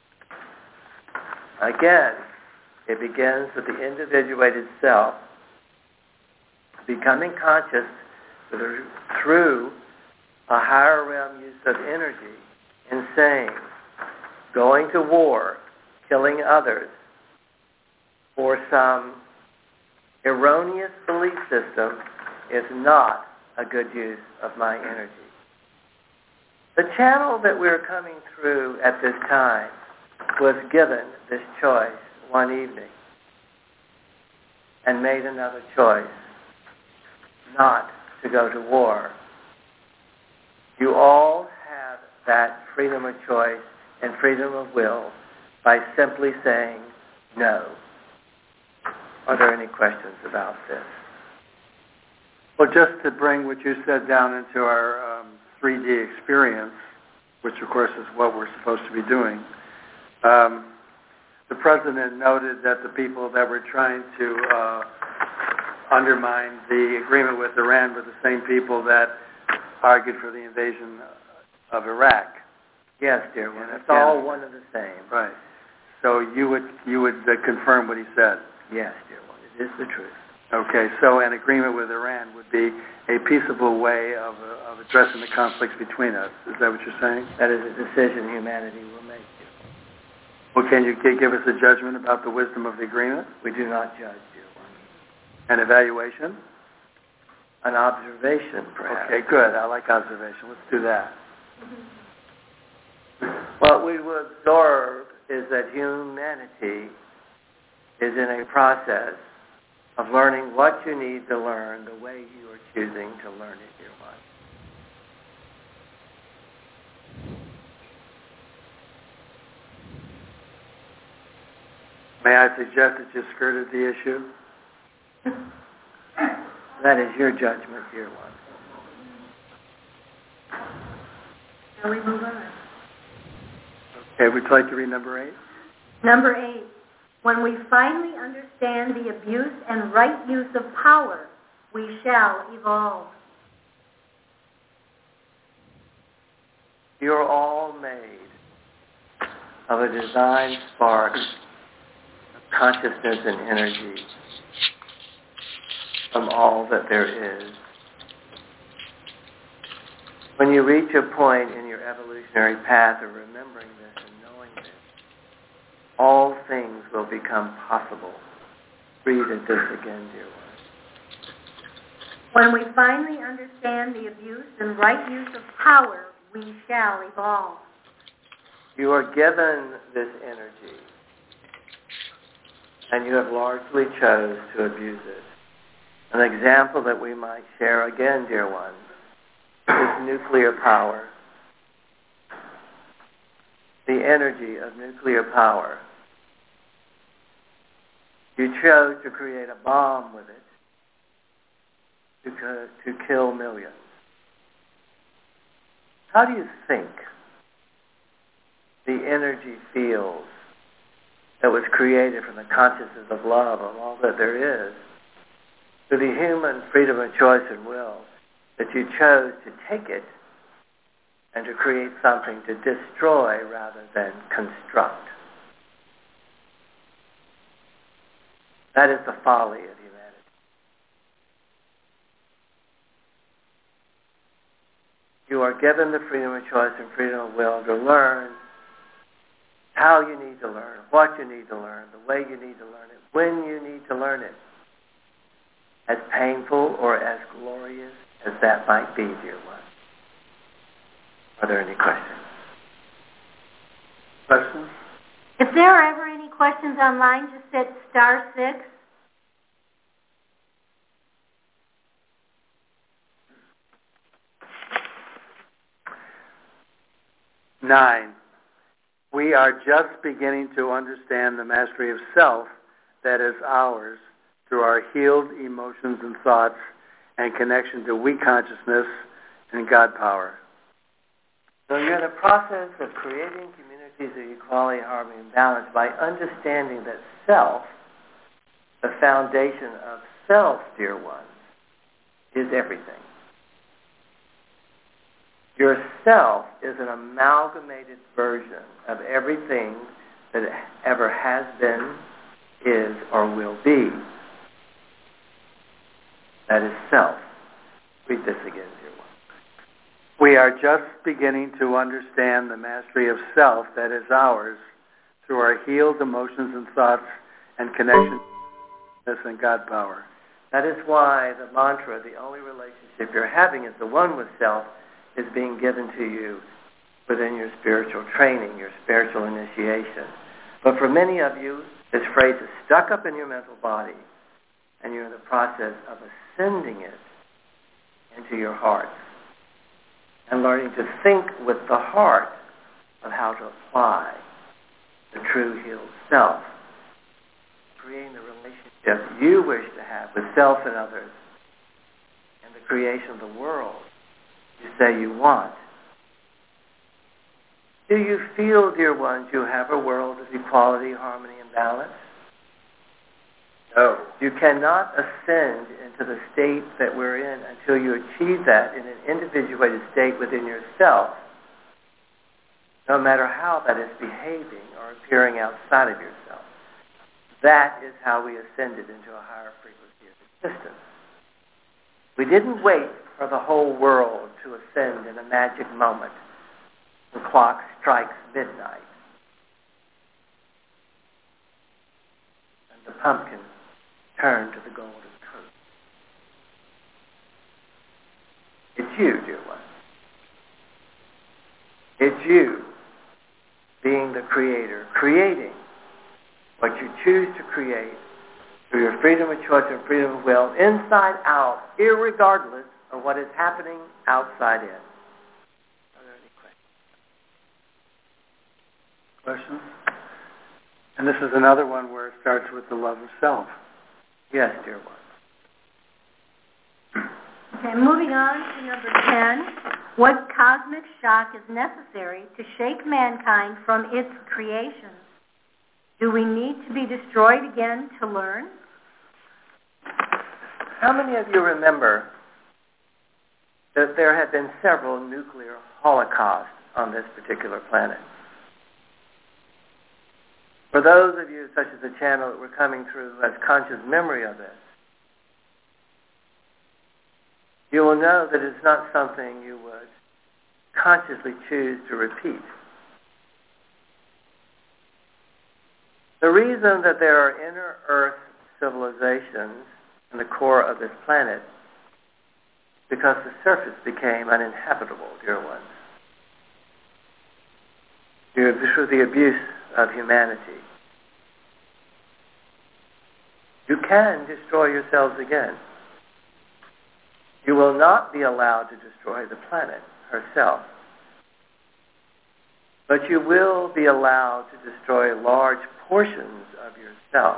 Again, it begins with the individuated self becoming conscious through a higher realm use of energy and saying, going to war, killing others for some erroneous belief system is not a good use of my energy. The channel that we're coming through at this time was given this choice one evening and made another choice, not to go to war. You all have that freedom of choice and freedom of will by simply saying no. Are there any questions about this? Well, just to bring what you said down into our 3D experience, which of course is what we're supposed to be doing, the President noted that the people that were trying to undermine the agreement with Iran were the same people that argued for the invasion of Iraq. Yes, dear one. It's all one and the same. Right. So you would confirm what he said? Yes, dear one. It is the truth. Okay, so an agreement with Iran would be a peaceable way of addressing the conflicts between us. Is that what you're saying? That is a decision humanity will make. Well, can you give us a judgment about the wisdom of the agreement? We do not judge, dear one. An evaluation? An observation, perhaps. Okay, good. I like observation. Let's do that. What we will observe is that humanity is in a process of learning what you need to learn the way you are choosing to learn it, dear one. May I suggest that you skirted the issue? That is your judgment, dear one. Shall we move on? Okay, would you like to read number 8? Number 8. When we finally understand the abuse and right use of power, we shall evolve. You're all made of a divine spark of consciousness and energy from all that there is. When you reach a point in your evolutionary path of remembering this and knowing this, all things will become possible. Read it this again, dear one. When we finally understand the abuse and right use of power, we shall evolve. You are given this energy, and you have largely chose to abuse it. An example that we might share again, dear one, is nuclear power. The energy of nuclear power. You chose to create a bomb with it to kill millions. How do you think the energy feels that was created from the consciousness of love of all that there is, to the human freedom of choice and will, that you chose to take it and to create something to destroy rather than construct. That is the folly of humanity. You are given the freedom of choice and freedom of will to learn how you need to learn, what you need to learn, the way you need to learn it, when you need to learn it. As painful or as glorious as that might be, dear one. Are there any questions? Questions? If there are ever any questions online, just hit *6. Nine, we are just beginning to understand the mastery of self that is ours through our healed emotions and thoughts and connection to we consciousness and God power. So you're in the process of creating communities of equality, harmony, and balance by understanding that self, the foundation of self, dear ones, is everything. Your self is an amalgamated version of everything that ever has been, is, or will be. That is self. Read this again, dear one. We are just beginning to understand the mastery of self that is ours through our healed emotions and thoughts and connection to this and God power. That is why the mantra, the only relationship you're having is the one with self, is being given to you within your spiritual training, your spiritual initiation. But for many of you, this phrase is stuck up in your mental body, and you're in the process of ascending it into your heart and learning to think with the heart of how to apply the true healed self, creating the relationship you wish to have with self and others, and the creation of the world you say you want. Do you feel, dear ones, you have a world of equality, harmony, and balance? No. You cannot ascend into the state that we're in until you achieve that in an individuated state within yourself, no matter how that is behaving or appearing outside of yourself. That is how we ascended into a higher frequency of existence. We didn't wait for the whole world to ascend in a magic moment. The clock strikes midnight, and the pumpkin turn to the golden truth. It's you, dear one. It's you being the creator, creating what you choose to create through your freedom of choice and freedom of will, inside out, irregardless of what is happening outside in. Are there any questions? Questions? And this is another one where it starts with the love of self. Yes, dear one. Okay, moving on to number 10. What cosmic shock is necessary to shake mankind from its creations? Do we need to be destroyed again to learn? How many of you remember that there have been several nuclear holocausts on this particular planet? For those of you, such as the channel that we're coming through, who has conscious memory of this, you will know that it's not something you would consciously choose to repeat. The reason that there are inner Earth civilizations in the core of this planet is because the surface became uninhabitable, dear ones. Through the abuse of humanity. You can destroy yourselves again. You will not be allowed to destroy the planet herself. But you will be allowed to destroy large portions of yourself,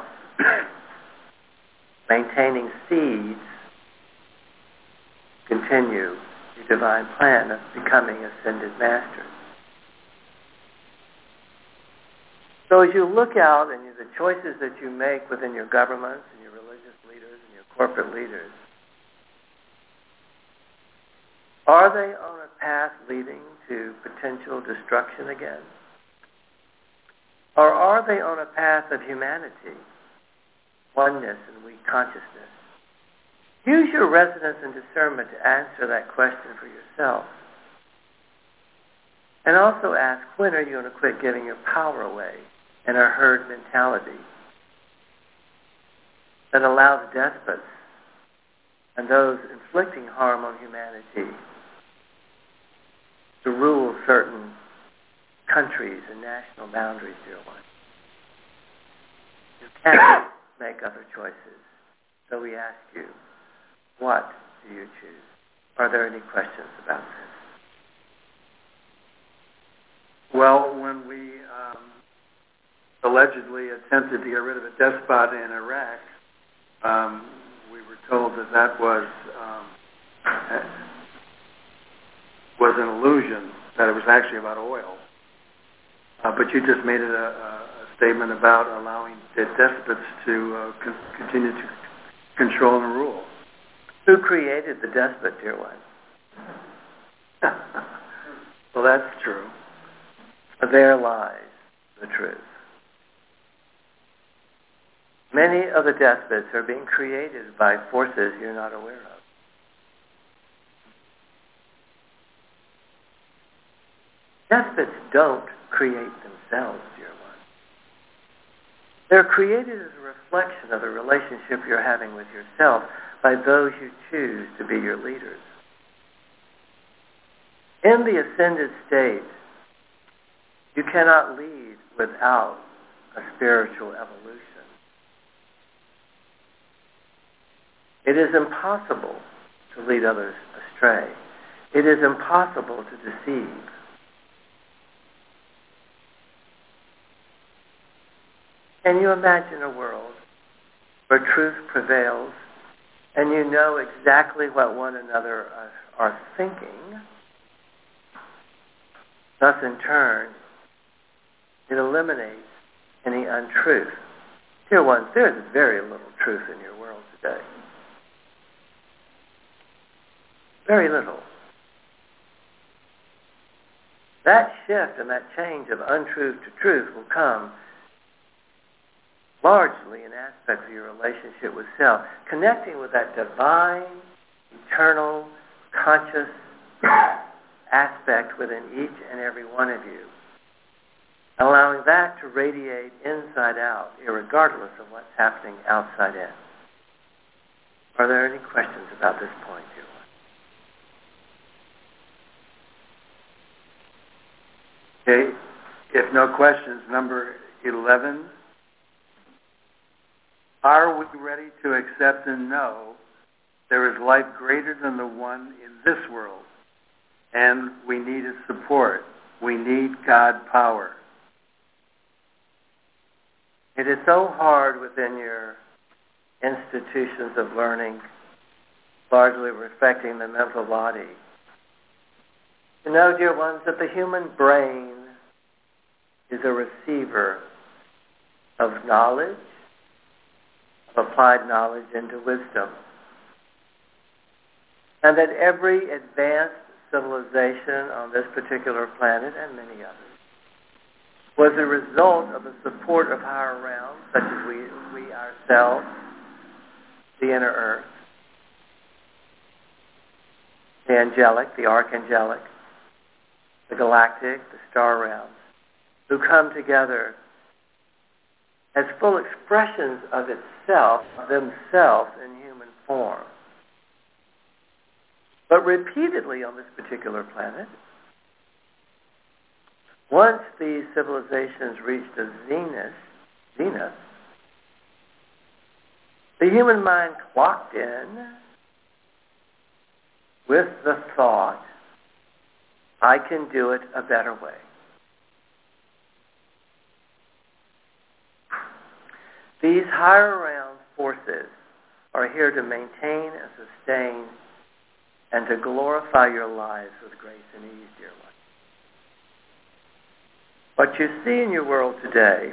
maintaining seeds, continue your divine plan of becoming ascended masters. So as you look out and the choices that you make within your governments and your religious leaders and your corporate leaders, are they on a path leading to potential destruction again? Or are they on a path of humanity, oneness, and weak consciousness? Use your resonance and discernment to answer that question for yourself. And also ask, when are you going to quit giving your power away in a herd mentality that allows despots and those inflicting harm on humanity to rule certain countries and national boundaries, dear one? You cannot make other choices. So we ask you, what do you choose? Are there any questions about this? Well, when we allegedly attempted to get rid of a despot in Iraq, we were told that was an illusion, that it was actually about oil. But you just made it a statement about allowing the despots to continue to control and rule. Who created the despot, dear one? Well, that's true. There lies the truth. Many of the despots are being created by forces you're not aware of. Despots don't create themselves, dear one. They're created as a reflection of the relationship you're having with yourself by those you choose to be your leaders. In the ascended state, you cannot lead without a spiritual evolution. It is impossible to lead others astray. It is impossible to deceive. Can you imagine a world where truth prevails and you know exactly what one another are thinking? Thus, in turn, it eliminates any untruth. Dear ones, there is very little truth in your world today. Very little. That shift and that change of untruth to truth will come largely in aspects of your relationship with self, connecting with that divine, eternal, conscious aspect within each and every one of you, allowing that to radiate inside out, irregardless of what's happening outside in. Are there any questions about this point, dear one? Okay, if no questions, number 11. Are we ready to accept and know there is life greater than the one in this world? And we need its support. We need God power. It is so hard within your institutions of learning, largely respecting the mental body, to know, dear ones, that the human brain is a receiver of knowledge, of applied knowledge into wisdom. And that every advanced civilization on this particular planet, and many others, was a result of the support of higher realms, such as we ourselves, the inner earth, the angelic, the archangelic, the galactic, the star realms, who come together as full expressions of itself, themselves in human form. But repeatedly on this particular planet, once these civilizations reached a zenith, the human mind clocked in with the thought, I can do it a better way. These higher realm forces are here to maintain and sustain and to glorify your lives with grace and ease, dear one. What you see in your world today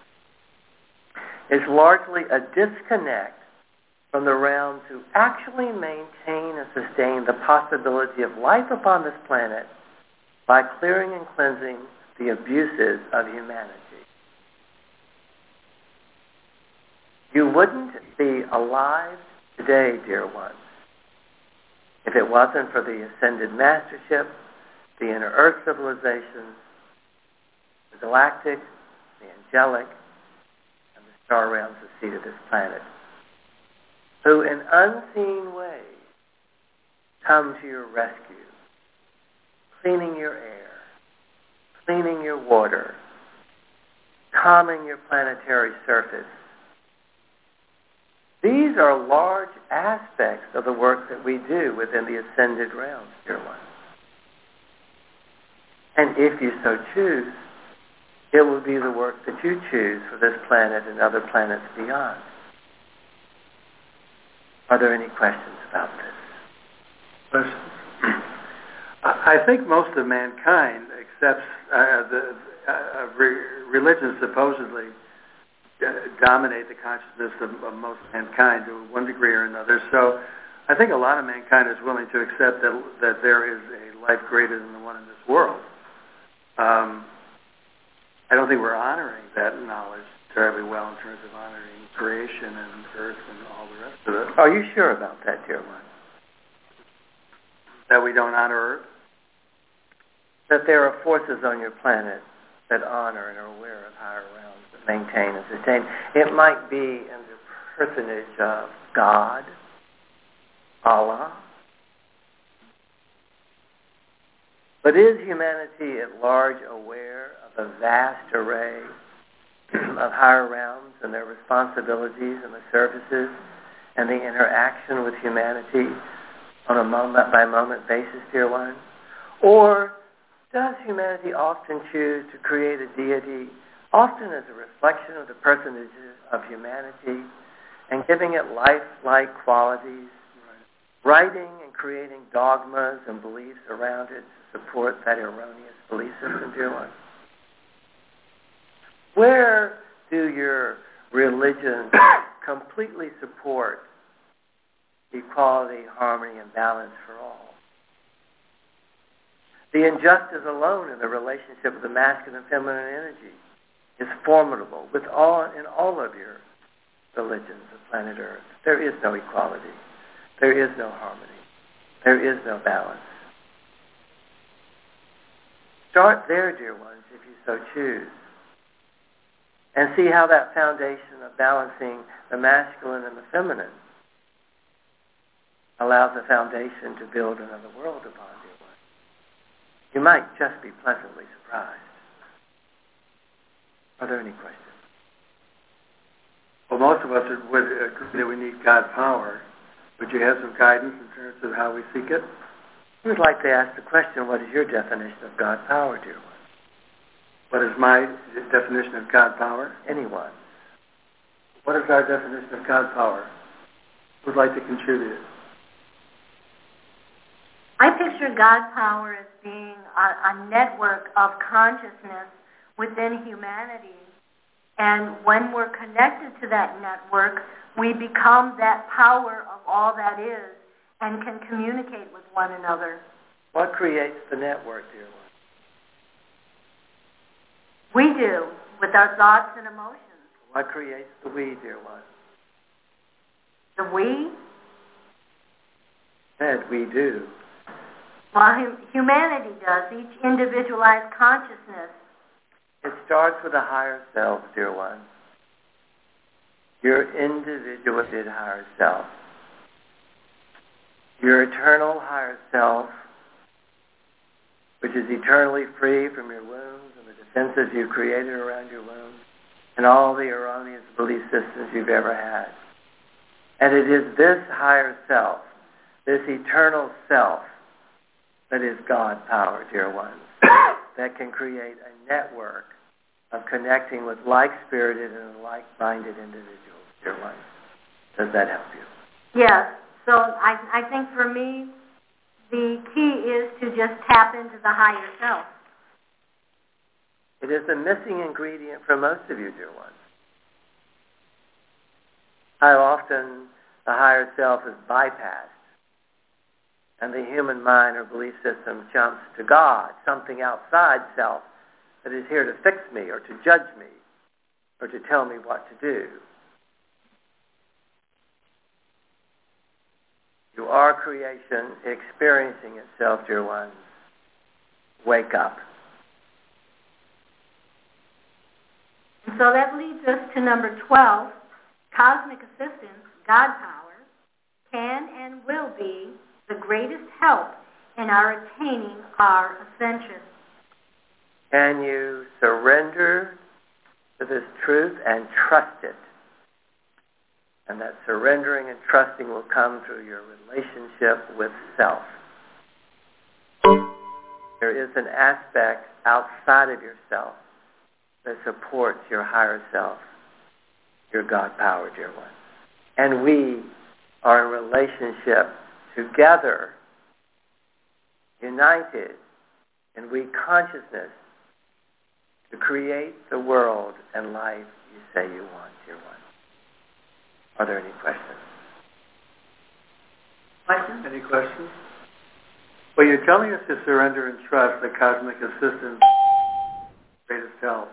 is largely a disconnect from the realms who actually maintain and sustain the possibility of life upon this planet by clearing and cleansing the abuses of humanity. You wouldn't be alive today, dear ones, if it wasn't for the ascended mastership, the inner earth civilizations, the galactic, the angelic, and the star realms that seat of this planet, who in unseen ways come to your rescue, cleaning your air, cleaning your water, calming your planetary surface. These are large aspects of the work that we do within the ascended realms, dear ones. And if you so choose, it will be the work that you choose for this planet and other planets beyond. Are there any questions about this? Questions? I think most of mankind accepts religion supposedly dominate the consciousness of most mankind to one degree or another. So I think a lot of mankind is willing to accept that there is a life greater than the one in this world. I don't think we're honoring that knowledge terribly well in terms of honoring creation and earth and all the rest of it. Are you sure about that, dear one? That we don't honor earth? That there are forces on your planet that honor and are aware of higher realms that maintain and sustain. It might be in the personage of God, Allah. But is humanity at large aware of a vast array of higher realms and their responsibilities and the services and the interaction with humanity on a moment-by-moment basis, dear one? Or does humanity often choose to create a deity, often as a reflection of the personages of humanity, and giving it life-like qualities, writing and creating dogmas and beliefs around it to support that erroneous belief system, dear one? Where do your religions completely support equality, harmony, and balance for all? The injustice alone in the relationship of the masculine and feminine energy is formidable in all of your religions of planet Earth. There is no equality. There is no harmony. There is no balance. Start there, dear ones, if you so choose, and see how that foundation of balancing the masculine and the feminine allows a foundation to build another world upon, dear one. You might just be pleasantly surprised. Are there any questions? Well, most of us would agree that we need God power. Would you have some guidance in terms of how we seek it? I would like to ask the question, what is your definition of God power, dear one? What is my definition of God power? Anyone. What is our definition of God power? Who would like to contribute? I picture God power as being a network of consciousness within humanity. And when we're connected to that network, we become that power of all that is and can communicate with one another. What creates the network, dear one? We do, with our thoughts and emotions. What creates the we, dear one? The we? Said we do. Well, humanity does, each individualized consciousness. It starts with a higher self, dear one. Your individuated higher self. Your eternal higher self, which is eternally free from your wounds and the defenses you've created around your wounds and all the erroneous belief systems you've ever had. And it is this higher self, this eternal self, that is God power, dear ones, that can create a network of connecting with like-spirited and like-minded individuals, dear ones. Does that help you? Yes. So I think for me, the key is to just tap into the higher self. It is the missing ingredient for most of you, dear ones. How often the higher self is bypassed And the human mind or belief system jumps to God, something outside self that is here to fix me or to judge me or to tell me what to do. You are creation experiencing itself, dear ones. Wake up. And so that leads us to number 12. Cosmic assistance, God power, can and will be the greatest help in our attaining our ascension. Can you surrender to this truth and trust it? And that surrendering and trusting will come through your relationship with self. There is an aspect outside of yourself that supports your higher self, your God power, dear one. And we are in relationship together, united in we consciousness to create the world and life you say you want, dear one. Are there any questions? Questions? Any questions? Well, you're telling us to surrender and trust the cosmic assistance, greatest help.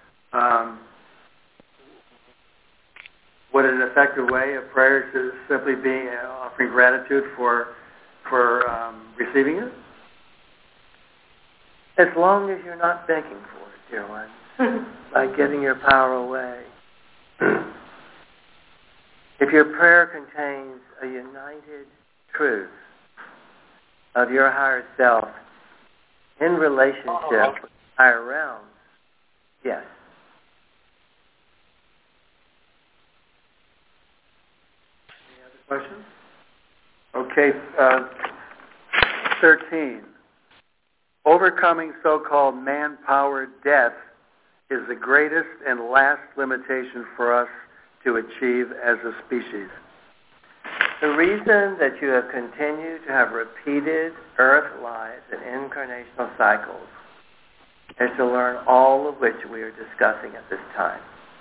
Would an effective way of prayer to simply be offering gratitude for receiving it? As long as you're not begging for it, dear one, by giving your power away. If your prayer contains a united truth of your higher self in relationship with higher realms, yes. Any other questions? Okay, 13. Overcoming so-called man-powered death is the greatest and last limitation for us to achieve as a species. The reason that you have continued to have repeated earth lives and incarnational cycles is to learn all of which we are discussing at this time.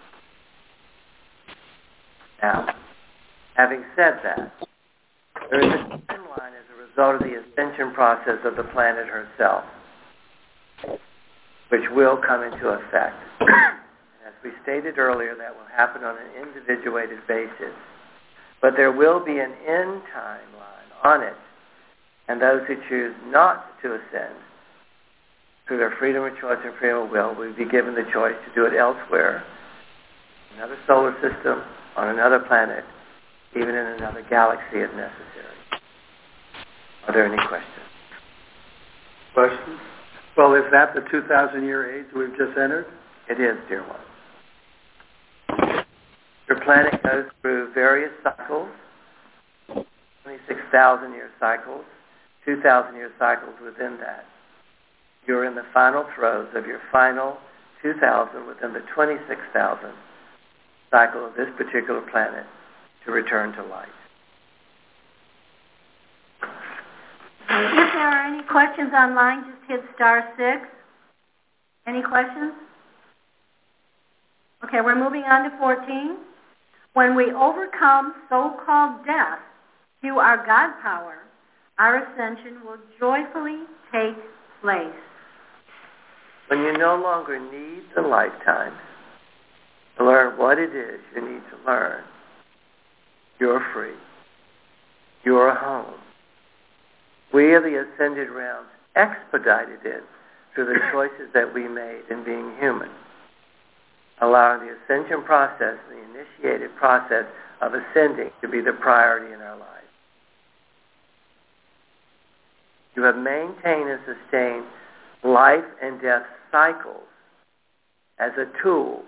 Now, having said that, there is a timeline as a result of the ascension process of the planet herself, which will come into effect. As we stated earlier, that will happen on an individuated basis. But there will be an end timeline on it, and those who choose not to ascend, through their freedom of choice and freedom of will be given the choice to do it elsewhere, another solar system, on another planet, even in another galaxy if necessary. Are there any questions? Questions? Well, is that the 2,000-year age we've just entered? It is, dear one. Your planet goes through various cycles, 26,000-year cycles, 2,000-year cycles within that. You're in the final throes of your final 2,000 within the 26,000 cycle of this particular planet to return to light. If there are any questions online, just hit *6. Any questions? Okay, we're moving on to 14. When we overcome so-called death through our God power, our ascension will joyfully take place. When you no longer need the lifetime to learn what it is you need to learn, you're free. You're home. We of the ascended realms expedited it through the choices that we made in being human, allowing the ascension process, the initiated process of ascending, to be the priority in our lives. You have maintained and sustained life and death cycles as a tool.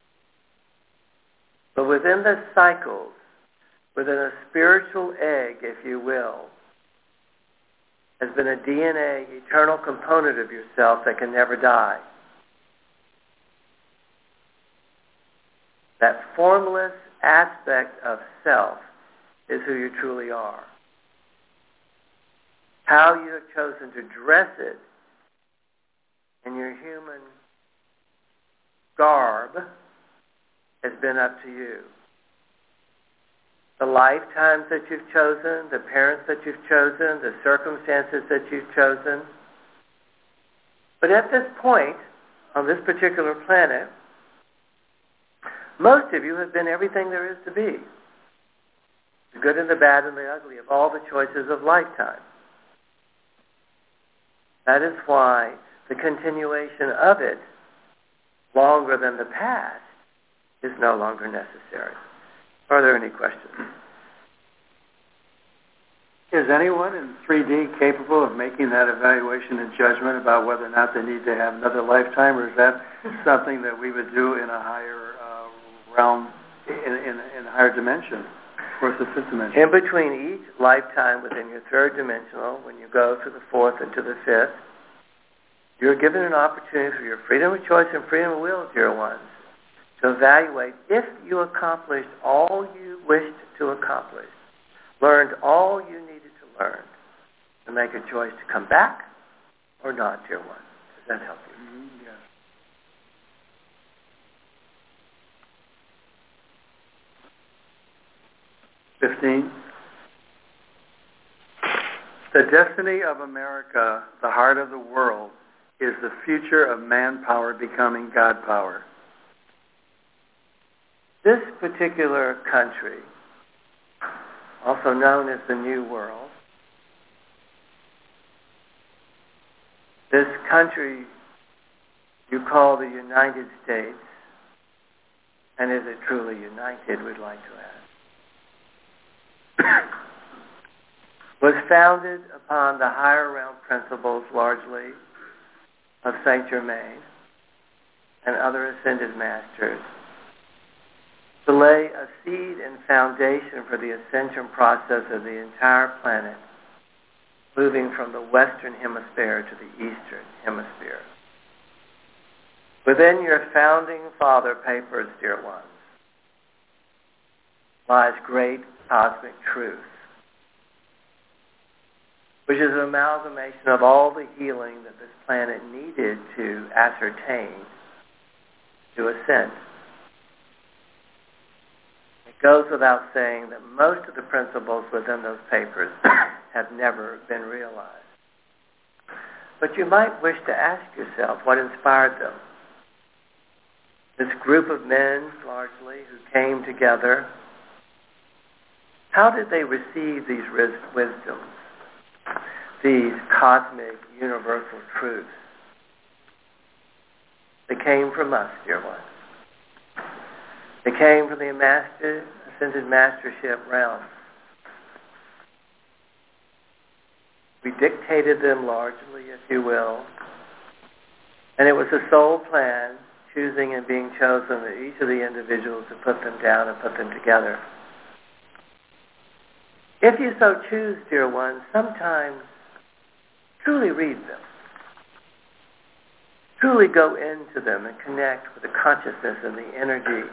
But within the cycles, within a spiritual egg, if you will, has been a DNA, eternal component of yourself that can never die. That formless aspect of self is who you truly are. How you have chosen to dress it in your human garb has been up to you. the lifetimes that you've chosen, the parents that you've chosen, the circumstances that you've chosen. But at this point, on this particular planet, most of you have been everything there is to be. The good and the bad and the ugly of all the choices of lifetime. That is why the continuation of it, longer than the past, is no longer necessary. Are there any questions? Is anyone in 3D capable of making that evaluation and judgment about whether or not they need to have another lifetime, or is that something that we would do in a higher realm, in a higher dimension, or the fifth dimension? In between each lifetime within your third dimensional, when you go to the fourth and to the fifth, you're given an opportunity for your freedom of choice and freedom of will, dear ones, to evaluate if you accomplished all you wished to accomplish, learned all you needed to learn, to make a choice to come back or not, dear ones. Does that help you? Mm-hmm. Yeah. 15. The destiny of America, the heart of the world, is the future of manpower becoming God power. This particular country, also known as the New World, this country you call the United States, and is it truly united, we'd like to ask, was founded upon the higher realm principles largely of Saint Germain and other ascended masters, to lay a seed and foundation for the ascension process of the entire planet, moving from the Western Hemisphere to the Eastern Hemisphere. Within your founding father papers, dear ones, lies great cosmic truth, which is an amalgamation of all the healing that this planet needed to ascertain, to ascend. It goes without saying that most of the principles within those papers have never been realized. But you might wish to ask yourself what inspired them. This group of men, largely, who came together, how did they receive these wisdoms, these cosmic universal truths? They came from us, dear ones. They came from the ascended mastership realm. We dictated them largely, if you will, and it was the soul plan, choosing and being chosen, that each of the individuals to put them down and put them together. If you so choose, dear ones, sometimes truly read them. Truly go into them and connect with the consciousness and the energy,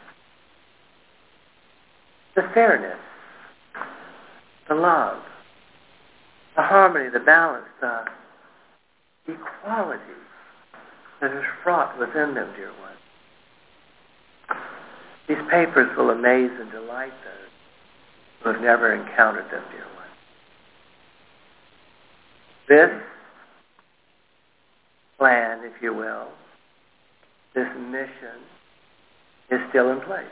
the fairness, the love, the harmony, the balance, the equality that is fraught within them, dear ones. These papers will amaze and delight those who have never encountered them, dear ones. This plan, if you will, this mission is still in place.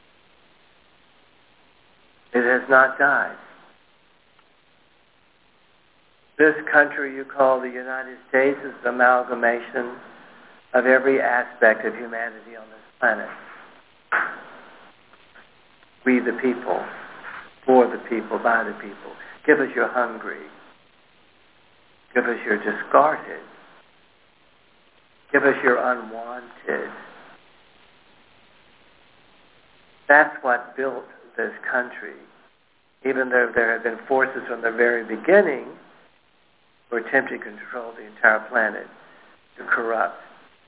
It has not died. This country you call the United States is the amalgamation of every aspect of humanity on this planet. We the people, for the people, by the people. Give us your hungry. Give us your discarded. Give us your unwanted. That's what built this country. Even though there have been forces from the very beginning who are attempting to control the entire planet, to corrupt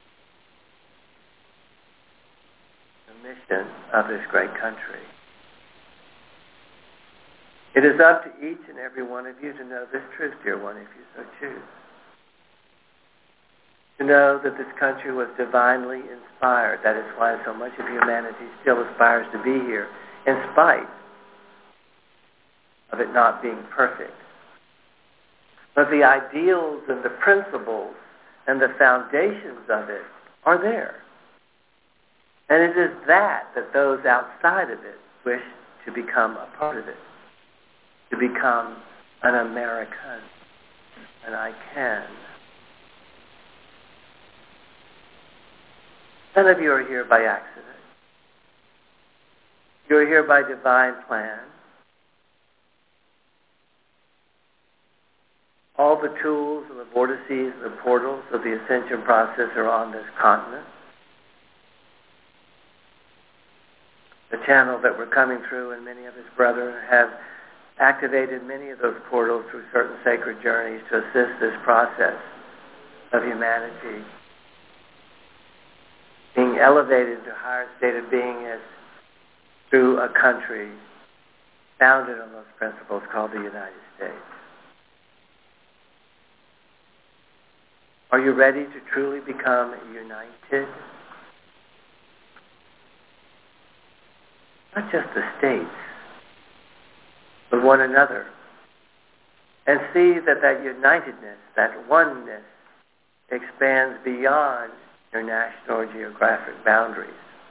the mission of this great country. It is up to each and every one of you to know this truth, dear one, if you so choose. To know that this country was divinely inspired. That is why so much of humanity still aspires to be here, in spite of it not being perfect. But the ideals and the principles and the foundations of it are there. And it is that those outside of it wish to become a part of it, to become an American, and I can. None of you are here by accident. You are here by divine plan. All the tools and the vortices and the portals of the ascension process are on this continent. The channel that we're coming through and many of his brethren have activated many of those portals through certain sacred journeys to assist this process of humanity being elevated to a higher state of beingness through a country founded on those principles called the United States. Are you ready to truly become united? Not just the states, but one another. And see that unitedness, that oneness, expands beyond your national or geographic boundaries.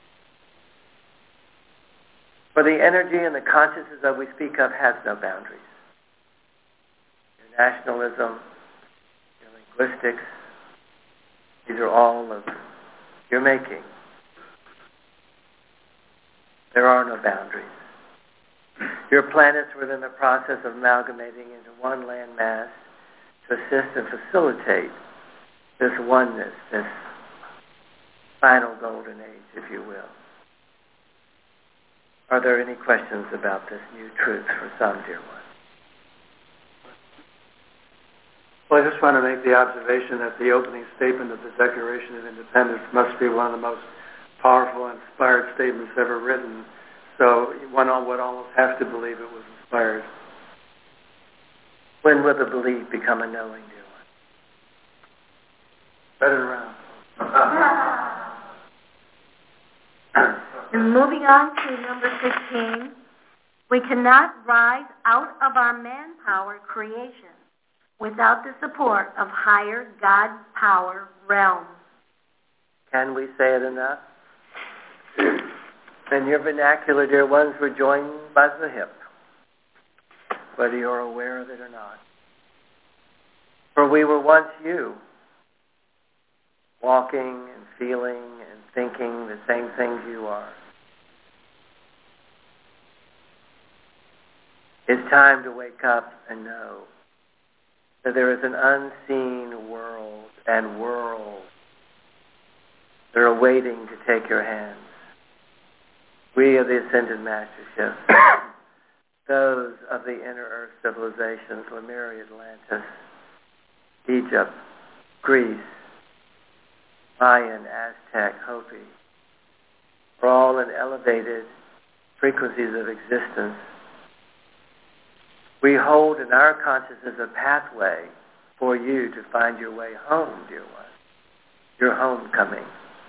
For the energy and the consciousness that we speak of has no boundaries. Your nationalism, your linguistics, these are all of your making. There are no boundaries. Your planets were in the process of amalgamating into one landmass to assist and facilitate this oneness, this final golden age, if you will. Are there any questions about this new truth for some, dear one? Well, I just want to make the observation that the opening statement of the Declaration of Independence must be one of the most powerful and inspired statements ever written. So one would almost have to believe it was inspired. When will the belief become a knowing, dear one? Spread it around. And moving on to number 15, we cannot rise out of our manpower creation without the support of higher God power realms. Can we say it enough? In your vernacular, dear ones, we're joined by the hip, whether you're aware of it or not. For we were once you, walking and feeling and thinking the same things you are. It's time to wake up and know that there is an unseen world and worlds that are waiting to take your hands. We of the Ascended Mastership, those of the inner earth civilizations, Lemuria, Atlantis, Egypt, Greece, Mayan, Aztec, Hopi, are all in elevated frequencies of existence. We hold in our consciousness a pathway for you to find your way home, dear one, your homecoming.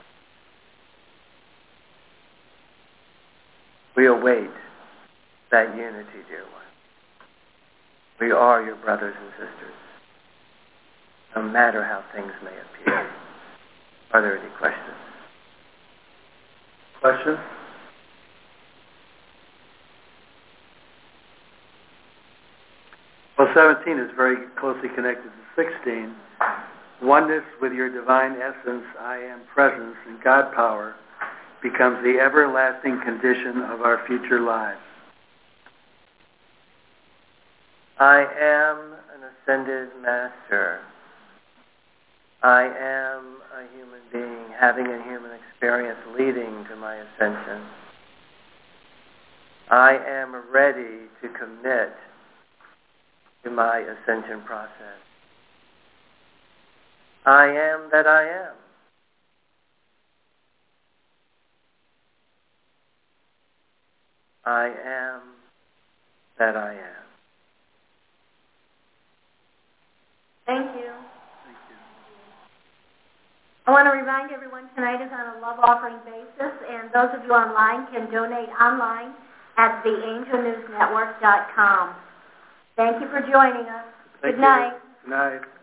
We await that unity, dear one. We are your brothers and sisters, no matter how things may appear. Are there any questions? Questions? Well, 17 is very closely connected to 16. Oneness with your divine essence, I am presence, and God power becomes the everlasting condition of our future lives. I am an ascended master. I am a human being having a human experience leading to my ascension. I am ready to commit to my ascension process. I am that I am. I am that I am. Thank you. I want to remind everyone tonight is on a love offering basis, and those of you online can donate online at theangelnewsnetwork.com. Thank you for joining us. Thank Good you. night. Good night.